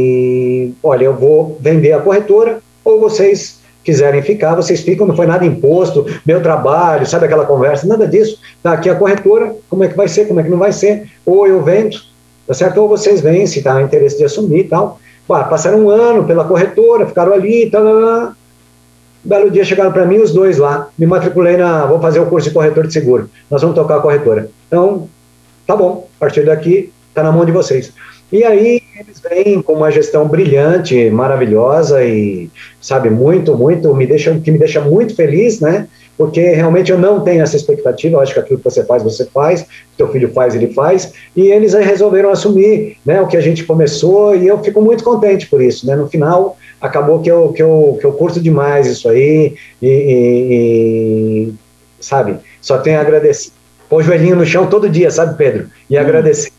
e olha, eu vou vender a corretora, ou vocês quiserem ficar, vocês ficam, não foi nada imposto, meu trabalho, sabe aquela conversa, nada disso, tá aqui a corretora, como é que vai ser, como é que não vai ser, ou eu vendo, tá certo, ou vocês vêm, se tá interesse de assumir e tal. Bah, passaram um ano pela corretora, ficaram ali e tal, um belo dia chegaram para mim os dois lá, me matriculei na, vou fazer o curso de corretor de seguro, nós vamos tocar a corretora, então, tá bom, a partir daqui, tá na mão de vocês. E aí eles vêm com uma gestão brilhante, maravilhosa e, sabe, muito, muito, me deixa, que me deixa muito feliz, né? Porque realmente eu não tenho essa expectativa, eu acho que aquilo que você faz, você faz, o que teu filho faz, ele faz, e eles aí resolveram assumir, né, o que a gente começou, e eu fico muito contente por isso, né? No final, acabou que eu, que eu, que eu curto demais isso aí, e, e, e sabe, só tenho a agradecer. Pôr o joelhinho no chão todo dia, sabe, Pedro? E hum. agradecer.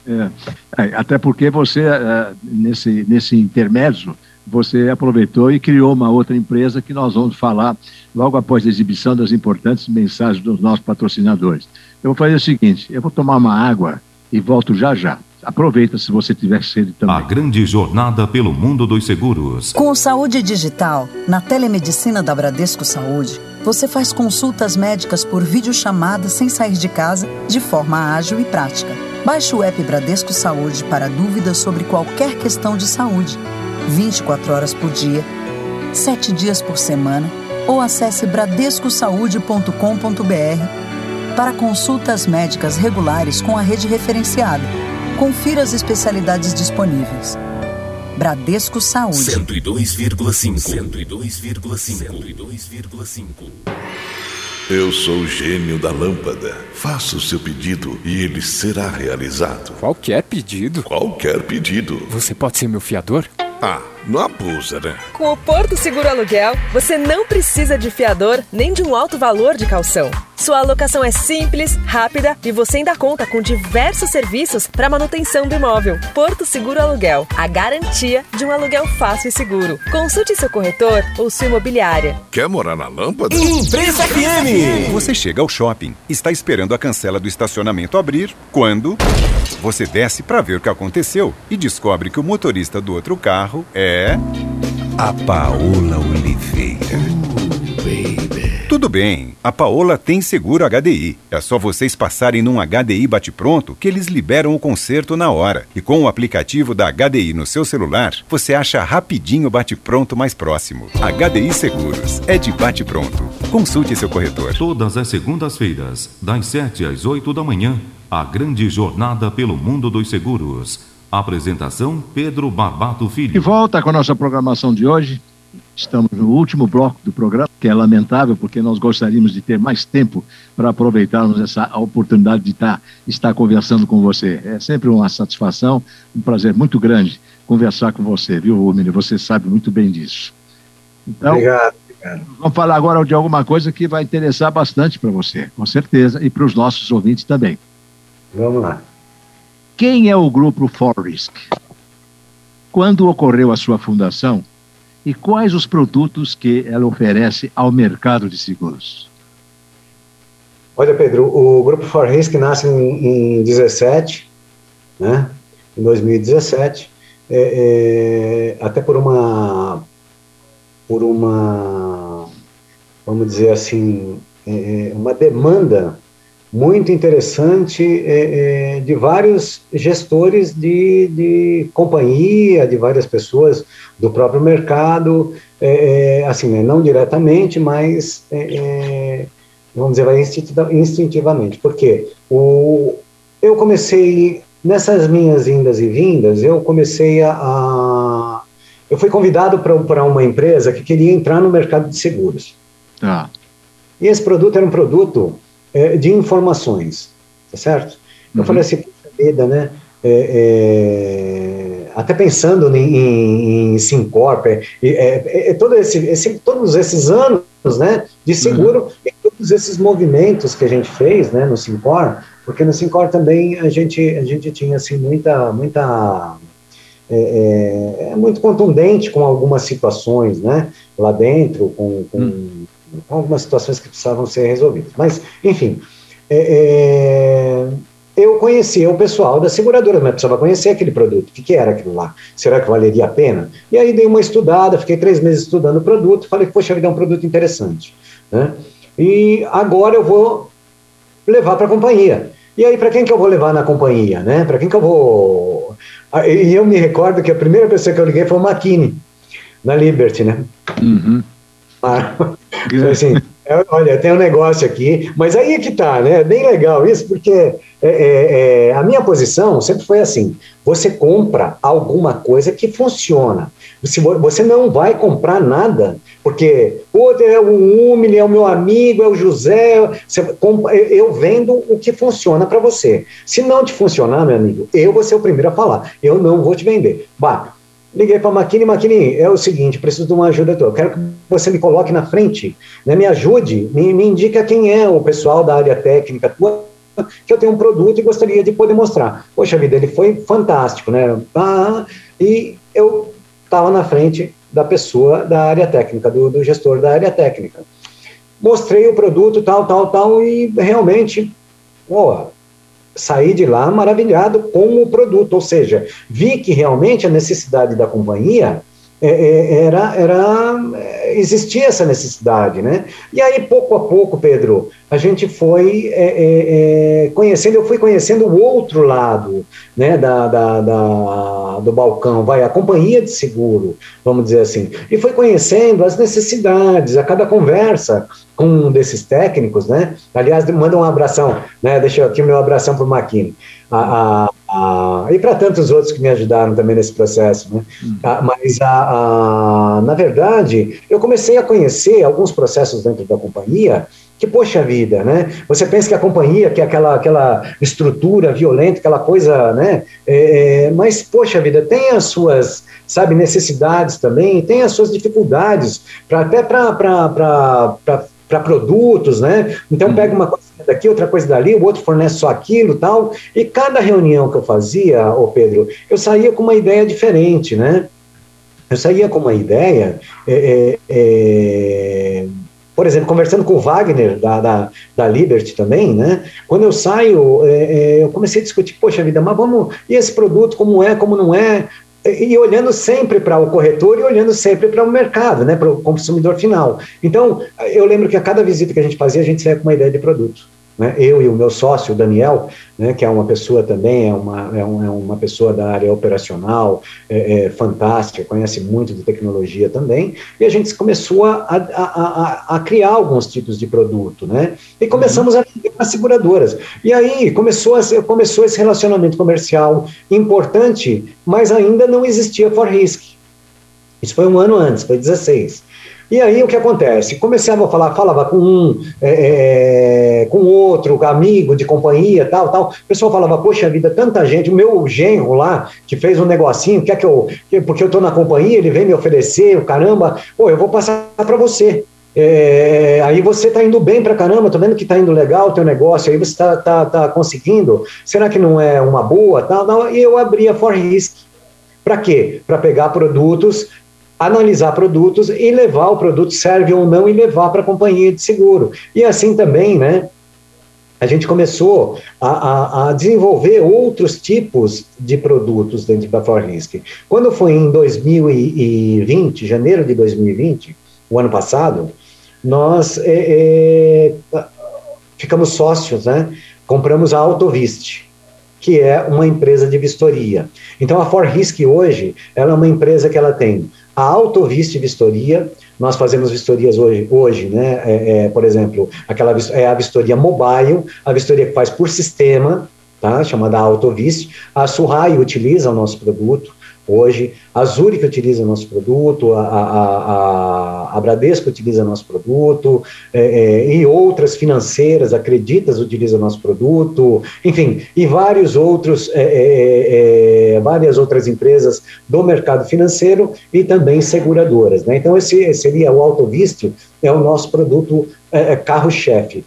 É, até porque você, nesse, nesse intermédio, você aproveitou e criou uma outra empresa que nós vamos falar logo após a exibição das importantes mensagens dos nossos patrocinadores. Eu vou fazer o seguinte, eu vou tomar uma água e volto já já. Aproveita se você tiver sede também. A grande jornada pelo mundo dos seguros. Com o Saúde Digital, na telemedicina da Bradesco Saúde, você faz consultas médicas por videochamada sem sair de casa, de forma ágil e prática. Baixe o app Bradesco Saúde para dúvidas sobre qualquer questão de saúde. vinte e quatro horas por dia, sete dias por semana, ou acesse bradesco saúde ponto com ponto b r para consultas médicas regulares com a rede referenciada. Confira as especialidades disponíveis. Bradesco Saúde. cento e dois vírgula cinco. cento e dois vírgula cinco. cento e dois vírgula cinco. Eu sou o gênio da lâmpada. Faça o seu pedido e ele será realizado. Qualquer pedido? Qualquer pedido. Você pode ser meu fiador? Ah, não abusa, né? Com o Porto Seguro Aluguel, você não precisa de fiador nem de um alto valor de caução. Sua alocação é simples, rápida e você ainda conta com diversos serviços para manutenção do imóvel. Porto Seguro Aluguel, a garantia de um aluguel fácil e seguro. Consulte seu corretor ou sua imobiliária. Quer morar na Lâmpada? Empresa F M. Você chega ao shopping, está esperando a cancela do estacionamento abrir, quando você desce para ver o que aconteceu e descobre que o motorista do outro carro é a Paola Oliveira. Uh, baby. Tudo bem, a Paola tem seguro H D I. É só vocês passarem num H D I bate-pronto que eles liberam o conserto na hora. E com o aplicativo da H D I no seu celular, você acha rapidinho o bate-pronto mais próximo. H D I Seguros é de bate-pronto. Consulte seu corretor. Todas as segundas-feiras, das sete às oito da manhã, a grande jornada pelo mundo dos seguros. Apresentação Pedro Barbato Filho. E volta com a nossa programação de hoje. Estamos no último bloco do programa, que é lamentável, porque nós gostaríamos de ter mais tempo para aproveitarmos essa oportunidade de estar, estar conversando com você. É sempre uma satisfação, um prazer muito grande conversar com você, viu, Rubinho? Você sabe muito bem disso. Então, obrigado, obrigado. Vamos falar agora de alguma coisa que vai interessar bastante para você, com certeza, e para os nossos ouvintes também. Vamos lá. Quem é o Grupo Forrisk? Quando ocorreu a sua fundação? E quais os produtos que ela oferece ao mercado de seguros? Olha, Pedro, o Grupo Forrisk nasce em, em dezessete, né? Em dois mil e dezessete, é, é, até por uma, por uma, vamos dizer assim, é, uma demanda muito interessante é, é, de vários gestores de, de companhia, de várias pessoas do próprio mercado, é, é, assim, né, não diretamente, mas, é, é, vamos dizer, vai instintivamente. Porque o, eu comecei, nessas minhas indas e vindas, eu comecei a... a eu fui convidado para uma empresa que queria entrar no mercado de seguros. Ah. E esse produto era um produto É, de informações, tá certo? Eu Uhum. falei assim, puxa vida, né? É, é, até pensando em, em, em SimCorp, é, é, é, todo esse, esse, todos esses anos, né, de seguro, uhum. e todos esses movimentos que a gente fez, né, no SimCorp, porque no SimCorp também a gente, a gente tinha, assim, muita, muita é, é, muito contundente com algumas situações, né, lá dentro, com... com uhum. algumas situações que precisavam ser resolvidas. Mas, enfim, é, é, eu conhecia o pessoal da seguradora, mas precisava conhecer aquele produto. O que, que era aquilo lá? Será que valeria a pena? E aí dei uma estudada, fiquei três meses estudando o produto, falei que, poxa, vida, é um produto interessante, né? E agora eu vou levar para a companhia. E aí, para quem que eu vou levar na companhia, né? Para quem que eu vou... E eu me recordo que a primeira pessoa que eu liguei foi o McKinney, na Liberty, né? Uhum. Ah, assim, olha, tem um negócio aqui, mas aí é que tá, né? É bem legal isso, porque é, é, é, a minha posição sempre foi assim: você compra alguma coisa que funciona. Se você não vai comprar nada, porque pô, é o Umile, é o meu amigo, é o José, você compra, eu vendo o que funciona para você. Se não te funcionar, meu amigo, eu vou ser o primeiro a falar, eu não vou te vender. Bah, liguei para a McKinney, McKinney, é o seguinte, preciso de uma ajuda tua, eu quero que você me coloque na frente, né, me ajude, me, me indica quem é o pessoal da área técnica tua, que eu tenho um produto e gostaria de poder mostrar. Poxa vida, ele foi fantástico, né, ah, e eu estava na frente da pessoa da área técnica, do, do gestor da área técnica. Mostrei o produto, tal, tal, tal, e realmente, ó, saí de lá maravilhado com o produto, ou seja, vi que realmente a necessidade da companhia é, é, era, era, existia essa necessidade, né? E aí, pouco a pouco, Pedro, a gente foi é, é, é, conhecendo, eu fui conhecendo o outro lado, né, da, da, da, do balcão, vai, a companhia de seguro, vamos dizer assim, e foi conhecendo as necessidades, a cada conversa com um desses técnicos, né, aliás, manda um abração, né, deixa aqui o meu abração para o McKinney, a, a, a, e para tantos outros que me ajudaram também nesse processo, né, hum. a, mas, a, a, na verdade, eu comecei a conhecer alguns processos dentro da companhia, que, poxa vida, né, você pensa que a companhia, que é aquela, aquela estrutura violenta, aquela coisa, né, é, mas, poxa vida, tem as suas, sabe, necessidades também, tem as suas dificuldades, pra, até para para produtos, né? Então pega uma coisa daqui, outra coisa dali, o outro fornece só aquilo, tal. E cada reunião que eu fazia, ô Pedro, eu saía com uma ideia diferente, né? Eu saía com uma ideia, é, é, por exemplo, conversando com o Wagner, da, da, da Liberty também, né? Quando eu saio, é, eu comecei a discutir, poxa vida, mas vamos, e esse produto, como é, como não é? E olhando sempre para o corretor e olhando sempre para o mercado, né, para o consumidor final. Então, eu lembro que a cada visita que a gente fazia, a gente saía com uma ideia de produto. Né? Eu e o meu sócio, o Daniel, né, que é uma pessoa também, é uma, é um, é uma pessoa da área operacional, é, é fantástica, conhece muito de tecnologia também, e a gente começou a, a, a, a criar alguns tipos de produto, né? E começamos a vender para seguradoras. E aí começou, a, começou esse relacionamento comercial importante, mas ainda não existia For Risk. Isso foi um ano antes, foi dezesseis. E aí o que acontece? Começava a falar, falava com um, é, é, com outro, amigo de companhia, tal, tal. O pessoal falava, poxa vida, tanta gente, o meu genro lá, que fez um negocinho, quer que eu, porque eu estou na companhia, ele vem me oferecer, caramba, pô, eu vou passar para você. É, aí você está indo bem pra caramba, tô vendo que está indo legal o teu negócio, aí você está tá, tá conseguindo, será que não é uma boa? Tal, tal. E eu abri a For Risk. Para quê? Para pegar produtos, analisar produtos e levar o produto, serve ou não, e levar para a companhia de seguro. E assim também, né, a gente começou a, a, a desenvolver outros tipos de produtos dentro da For Risk. Quando foi em dois mil e vinte, janeiro de dois mil e vinte, o ano passado, nós é, é, ficamos sócios, né, compramos a Autovist, que é uma empresa de vistoria. Então, a For Risk hoje, ela é uma empresa que ela tem a Autovist Vistoria, nós fazemos vistorias hoje, hoje né, é, é, por exemplo, aquela, é a vistoria mobile, a vistoria que faz por sistema, tá, chamada Autovist. A Surrai utiliza o nosso produto hoje, a Zurich utiliza o nosso produto, a, a, a, a Bradesco utiliza o nosso produto, é, é, e outras financeiras, Acreditas utiliza o nosso produto, enfim, e vários outros, é, é, é, várias outras empresas do mercado financeiro e também seguradoras, né? Então esse seria o Autovist, é o nosso produto é, carro-chefe.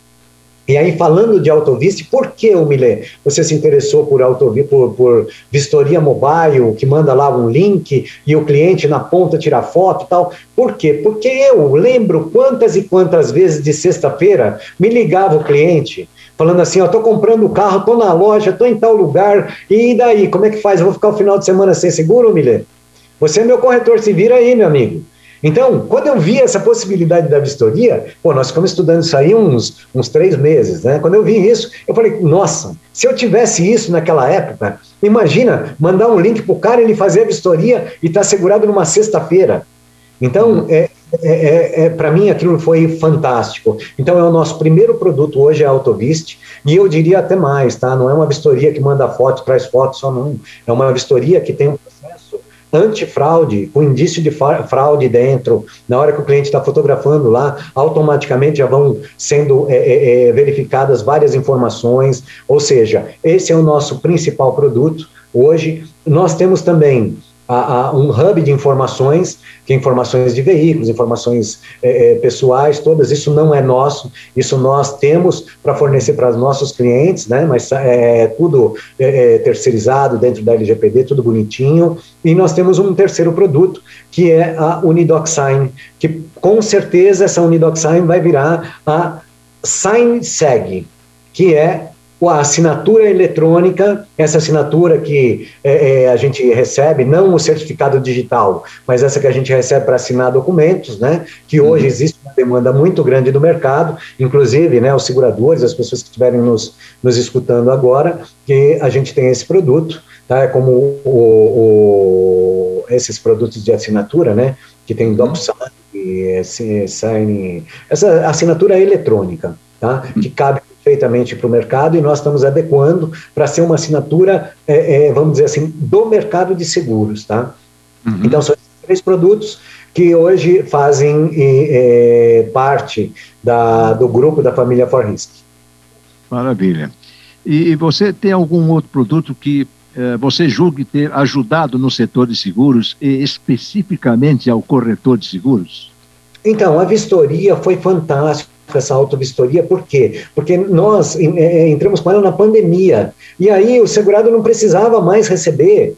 E aí, falando de Autovist, por que, Milê, você se interessou por, autovi, por, por vistoria mobile, que manda lá um link e o cliente na ponta tira foto e tal? Por quê? Porque eu lembro quantas e quantas vezes de sexta-feira me ligava o cliente falando assim, ó, tô comprando o carro, tô na loja, tô em tal lugar, e daí, como é que faz? Eu vou ficar o final de semana sem seguro, Milê? Você é meu corretor, se vira aí, meu amigo. Então, quando eu vi essa possibilidade da vistoria, pô, nós ficamos estudando isso aí uns, uns três meses, né? Quando eu vi isso, eu falei, nossa, se eu tivesse isso naquela época, imagina, mandar um link pro cara, ele fazer a vistoria e estar tá segurado numa sexta-feira. Então, é, é, é, para mim, aquilo foi fantástico. Então, é o nosso primeiro produto hoje, é a Autovist, e eu diria até mais, tá? Não é uma vistoria que manda foto, traz foto só, não. É uma vistoria que tem um processo antifraude, com indício de fraude dentro. Na hora que o cliente está fotografando lá, automaticamente já vão sendo é, é, é, verificadas várias informações, ou seja, esse é o nosso principal produto hoje. Nós temos também a, a, um hub de informações, que é informações de veículos, informações é, é, pessoais, todas, isso não é nosso, isso nós temos para fornecer para os nossos clientes, né, mas é tudo é, é, terceirizado dentro da L G P D, tudo bonitinho, e nós temos um terceiro produto, que é a UniDocSign, que com certeza essa UniDocSign vai virar a SignSeg, que é a assinatura eletrônica, essa assinatura que é, é, a gente recebe, não o certificado digital, mas essa que a gente recebe para assinar documentos, né, que hoje existe uma demanda muito grande do mercado, inclusive, né, os seguradores, as pessoas que estiverem nos, nos escutando agora, que a gente tem esse produto, tá, como o, o, esses produtos de assinatura, né, que tem DocSign, esse, sign, essa assinatura eletrônica, tá, que cabe perfeitamente para o mercado, e nós estamos adequando para ser uma assinatura, é, é, vamos dizer assim, do mercado de seguros, tá? Uhum. Então, são esses três produtos que hoje fazem é, parte da, do grupo da família For Risk. Maravilha. E, e você tem algum outro produto que é, você julgue ter ajudado no setor de seguros, e especificamente ao corretor de seguros? Então, a vistoria foi fantástica, essa autovistoria, por quê? Porque nós é, entramos com ela na pandemia, e aí o segurado não precisava mais receber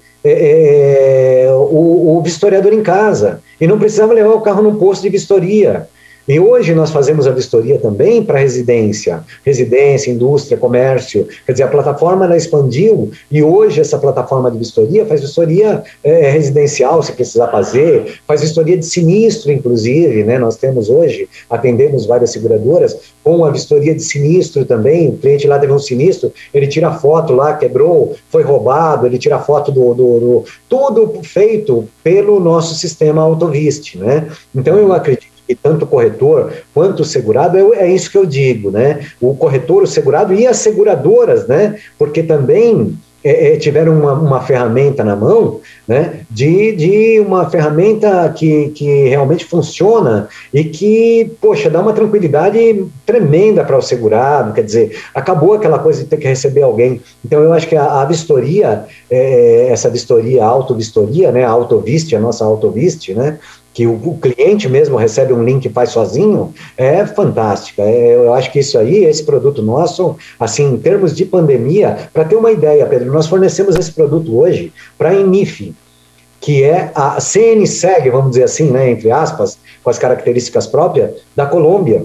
é, o, o vistoriador em casa, e não precisava levar o carro num posto de vistoria. E hoje nós fazemos a vistoria também para residência, residência, indústria, comércio, quer dizer, a plataforma ela expandiu e hoje essa plataforma de vistoria faz vistoria é, residencial, se precisar fazer, faz vistoria de sinistro, inclusive, né? Nós temos hoje, atendemos várias seguradoras com a vistoria de sinistro também, o cliente lá teve um sinistro, ele tira a foto lá, quebrou, foi roubado, ele tira a foto do, do, do tudo feito pelo nosso sistema Autovist, né? Então eu acredito que tanto o corretor quanto o segurado, é, é isso que eu digo, né? O corretor, o segurado e as seguradoras, né? Porque também é, é, tiveram uma, uma ferramenta na mão, né? De, de uma ferramenta que, que realmente funciona e que, poxa, dá uma tranquilidade tremenda para o segurado, quer dizer, acabou aquela coisa de ter que receber alguém. Então, eu acho que a, a vistoria, é, essa vistoria, a autovistoria, né? A Autovist, a nossa Autovist, né? Que o, o cliente mesmo recebe um link e faz sozinho, é fantástica. É, eu acho que isso aí, esse produto nosso, assim, em termos de pandemia, para ter uma ideia, Pedro, nós fornecemos esse produto hoje para a Enif, que é a C N S E G, vamos dizer assim, né, entre aspas, com as características próprias, da Colômbia.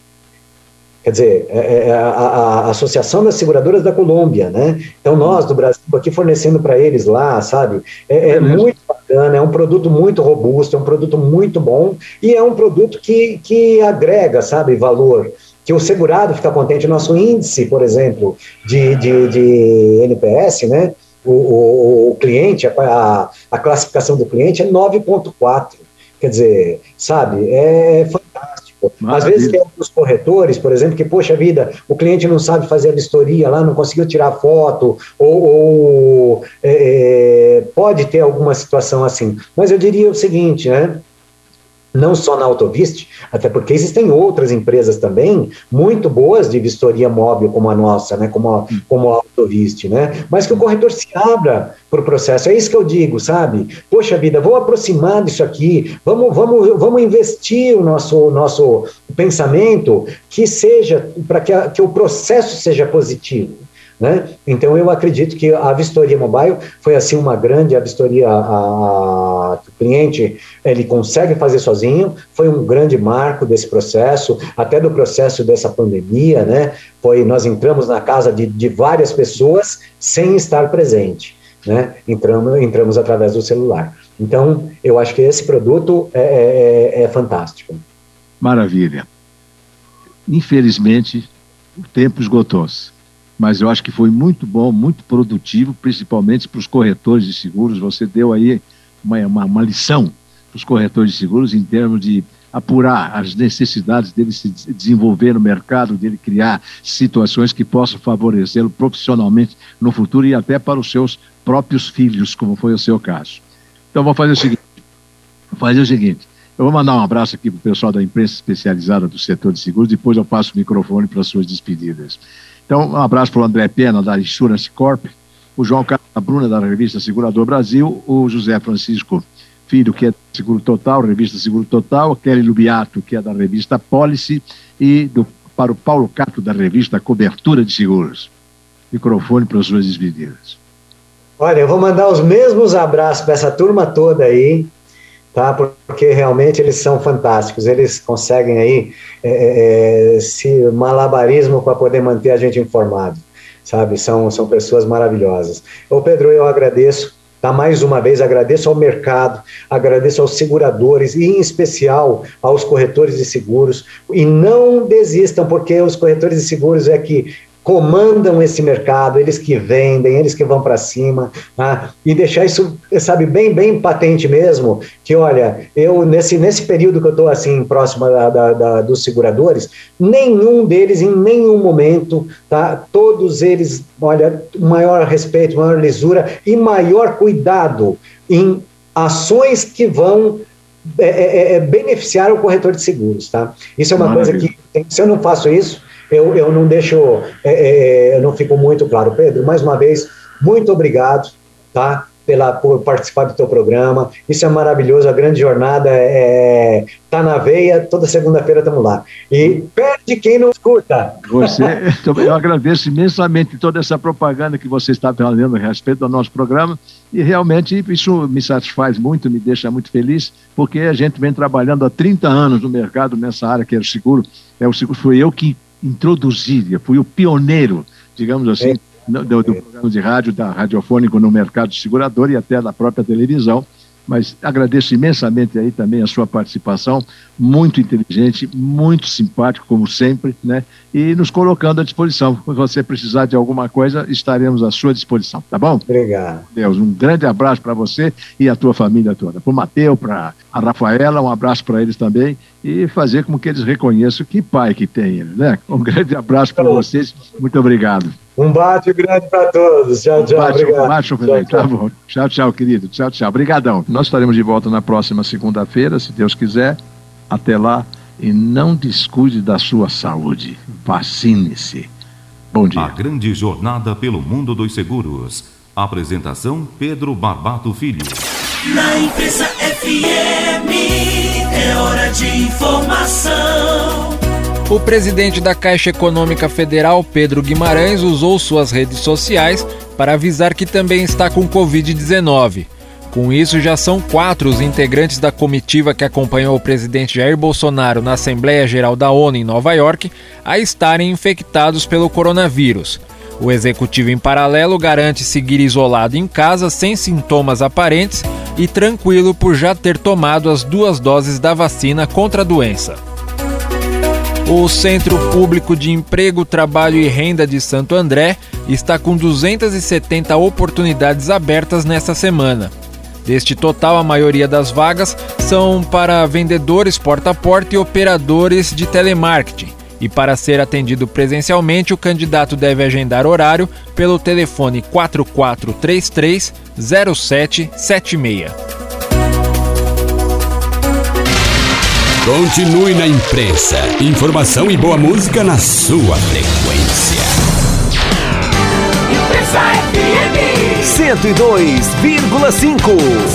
Quer dizer, é a, a, a Associação das Seguradoras da Colômbia, né? Então, nós, do Brasil, aqui fornecendo para eles lá, sabe? É, é muito bacana, é um produto muito robusto, é um produto muito bom e é um produto que, que agrega, sabe, valor, que o segurado fica contente. Nosso índice, por exemplo, de, de, de N P S, né? O, o, o cliente, a, a classificação do cliente é nove ponto quatro. Quer dizer, sabe, é fantástico. Maravilha. Às vezes tem alguns corretores, por exemplo, que, poxa vida, o cliente não sabe fazer a vistoria lá, não conseguiu tirar foto, ou, ou é, pode ter alguma situação assim. Mas eu diria o seguinte, né? Não só na Autovist, até porque existem outras empresas também muito boas de vistoria móvel como a nossa, né, como a, como a Autovist, né, mas que o corretor se abra para o processo. É isso que eu digo, sabe? Poxa vida, vou aproximar disso aqui, vamos, vamos, vamos investir o nosso, nosso pensamento que seja, para que, que o processo seja positivo. Né? Então eu acredito que a vistoria mobile foi assim uma grande, a vistoria a, a, que o cliente ele consegue fazer sozinho, foi um grande marco desse processo, até do processo dessa pandemia, né? Foi, nós entramos na casa de, de várias pessoas sem estar presente, né? Entramos, entramos através do celular. Então eu acho que esse produto é, é, é fantástico. Maravilha. Infelizmente o tempo esgotou-se. Mas eu acho que foi muito bom, muito produtivo, principalmente para os corretores de seguros. Você deu aí uma, uma, uma lição para os corretores de seguros em termos de apurar as necessidades dele se desenvolver no mercado, dele criar situações que possam favorecê-lo profissionalmente no futuro e até para os seus próprios filhos, como foi o seu caso. Então, vou fazer o seguinte, vou fazer o seguinte, eu vou mandar um abraço aqui para o pessoal da imprensa especializada do setor de seguros, depois eu passo o microfone para as suas despedidas. Então, um abraço para o André Pena, da Insurance Corp, o João Carlos Bruna, da revista Segurador Brasil, o José Francisco Filho, que é da Seguro Total, revista Seguro Total, a Kelly Lubiato, que é da revista Policy, e do, para o Paulo Cato, da revista Cobertura de Seguros. Microfone para as suas despedidas. Olha, eu vou mandar os mesmos abraços para essa turma toda aí, tá? Porque realmente eles são fantásticos, eles conseguem aí é, é, esse malabarismo para poder manter a gente informado, sabe? São, são pessoas maravilhosas. Ô Pedro, eu agradeço, tá? Mais uma vez agradeço ao mercado, agradeço aos seguradores e em especial aos corretores de seguros, e não desistam, porque os corretores de seguros é que comandam esse mercado, eles que vendem, eles que vão para cima, tá? E deixar isso, sabe, bem, bem patente mesmo, que olha, eu nesse, nesse período que eu estou assim, próximo da, da, da, dos seguradores, nenhum deles, em nenhum momento, tá? Todos eles, olha, maior respeito, maior lisura e maior cuidado em ações que vão é, é, é, beneficiar o corretor de seguros, tá? Isso é uma Maravilha. coisa que, se eu não faço isso, Eu, eu não deixo, é, é, eu não fico muito claro. Pedro, mais uma vez, muito obrigado, tá? pela, por participar do teu programa. Isso é maravilhoso, a grande jornada é, tá na veia, toda segunda-feira estamos lá. E perde quem não escuta. Você, eu agradeço imensamente toda essa propaganda que você está fazendo a respeito do nosso programa, e realmente isso me satisfaz muito, me deixa muito feliz, porque a gente vem trabalhando há trinta anos no mercado nessa área que é o seguro. É o seguro, fui eu que introduzi, fui o pioneiro, digamos assim, do, do programa de rádio, da radiofônico no mercado segurador e até da própria televisão. Mas agradeço imensamente aí também a sua participação, muito inteligente, muito simpático, como sempre, né? E nos colocando à disposição. Se você precisar de alguma coisa, estaremos à sua disposição, tá bom? Obrigado. Deus, um grande abraço para você e a tua família toda. Para o Mateus, para a Rafaela, um abraço para eles também e fazer com que eles reconheçam que pai que tem eles, né? Um grande abraço para vocês, muito obrigado. Um bate grande para todos. Tchau, tchau. Bate, obrigado. Um bate, tchau, tchau. Tá bom. Tchau, tchau, querido. Tchau, tchau. Obrigadão. Nós estaremos de volta na próxima segunda-feira, se Deus quiser. Até lá. E não descuide da sua saúde. Vacine-se. Bom dia. A grande jornada pelo mundo dos seguros. Apresentação Pedro Barbato Filho. Na Imprensa F M é hora de informação. O presidente da Caixa Econômica Federal, Pedro Guimarães, usou suas redes sociais para avisar que também está com covid dezenove. Com isso, já são quatro os integrantes da comitiva que acompanhou o presidente Jair Bolsonaro na Assembleia Geral da ONU em Nova York a estarem infectados pelo coronavírus. O executivo, em paralelo, garante seguir isolado em casa sem sintomas aparentes e tranquilo por já ter tomado as duas doses da vacina contra a doença. O Centro Público de Emprego, Trabalho e Renda de Santo André está com duzentas e setenta oportunidades abertas nesta semana. Deste total, a maioria das vagas são para vendedores porta a porta e operadores de telemarketing. E para ser atendido presencialmente, o candidato deve agendar horário pelo telefone quatro quatro três três zero sete sete seis. Continue na imprensa. Informação e boa música na sua frequência. Imprensa F M cento e dois vírgula cinco.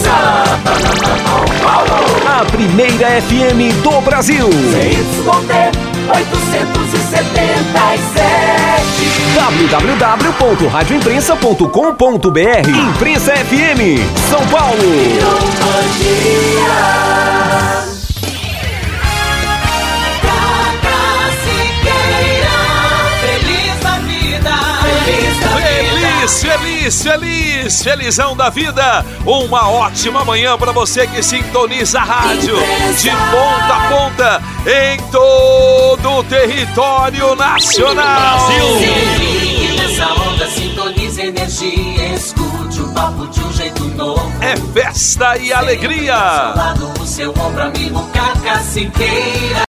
A primeira F M do Brasil. C Y D oitocentos e setenta e sete. w w w ponto rádio imprensa ponto com ponto b r. Imprensa F M, São Paulo. Feliz, feliz, feliz, felizão da vida. Uma ótima manhã para você que sintoniza a rádio de ponta a ponta em todo o território nacional. Brasil! Nessa onda sintoniza energia, escute o papo de um jeito novo. É festa e alegria. O seu ombro amigo Cacá Siqueira.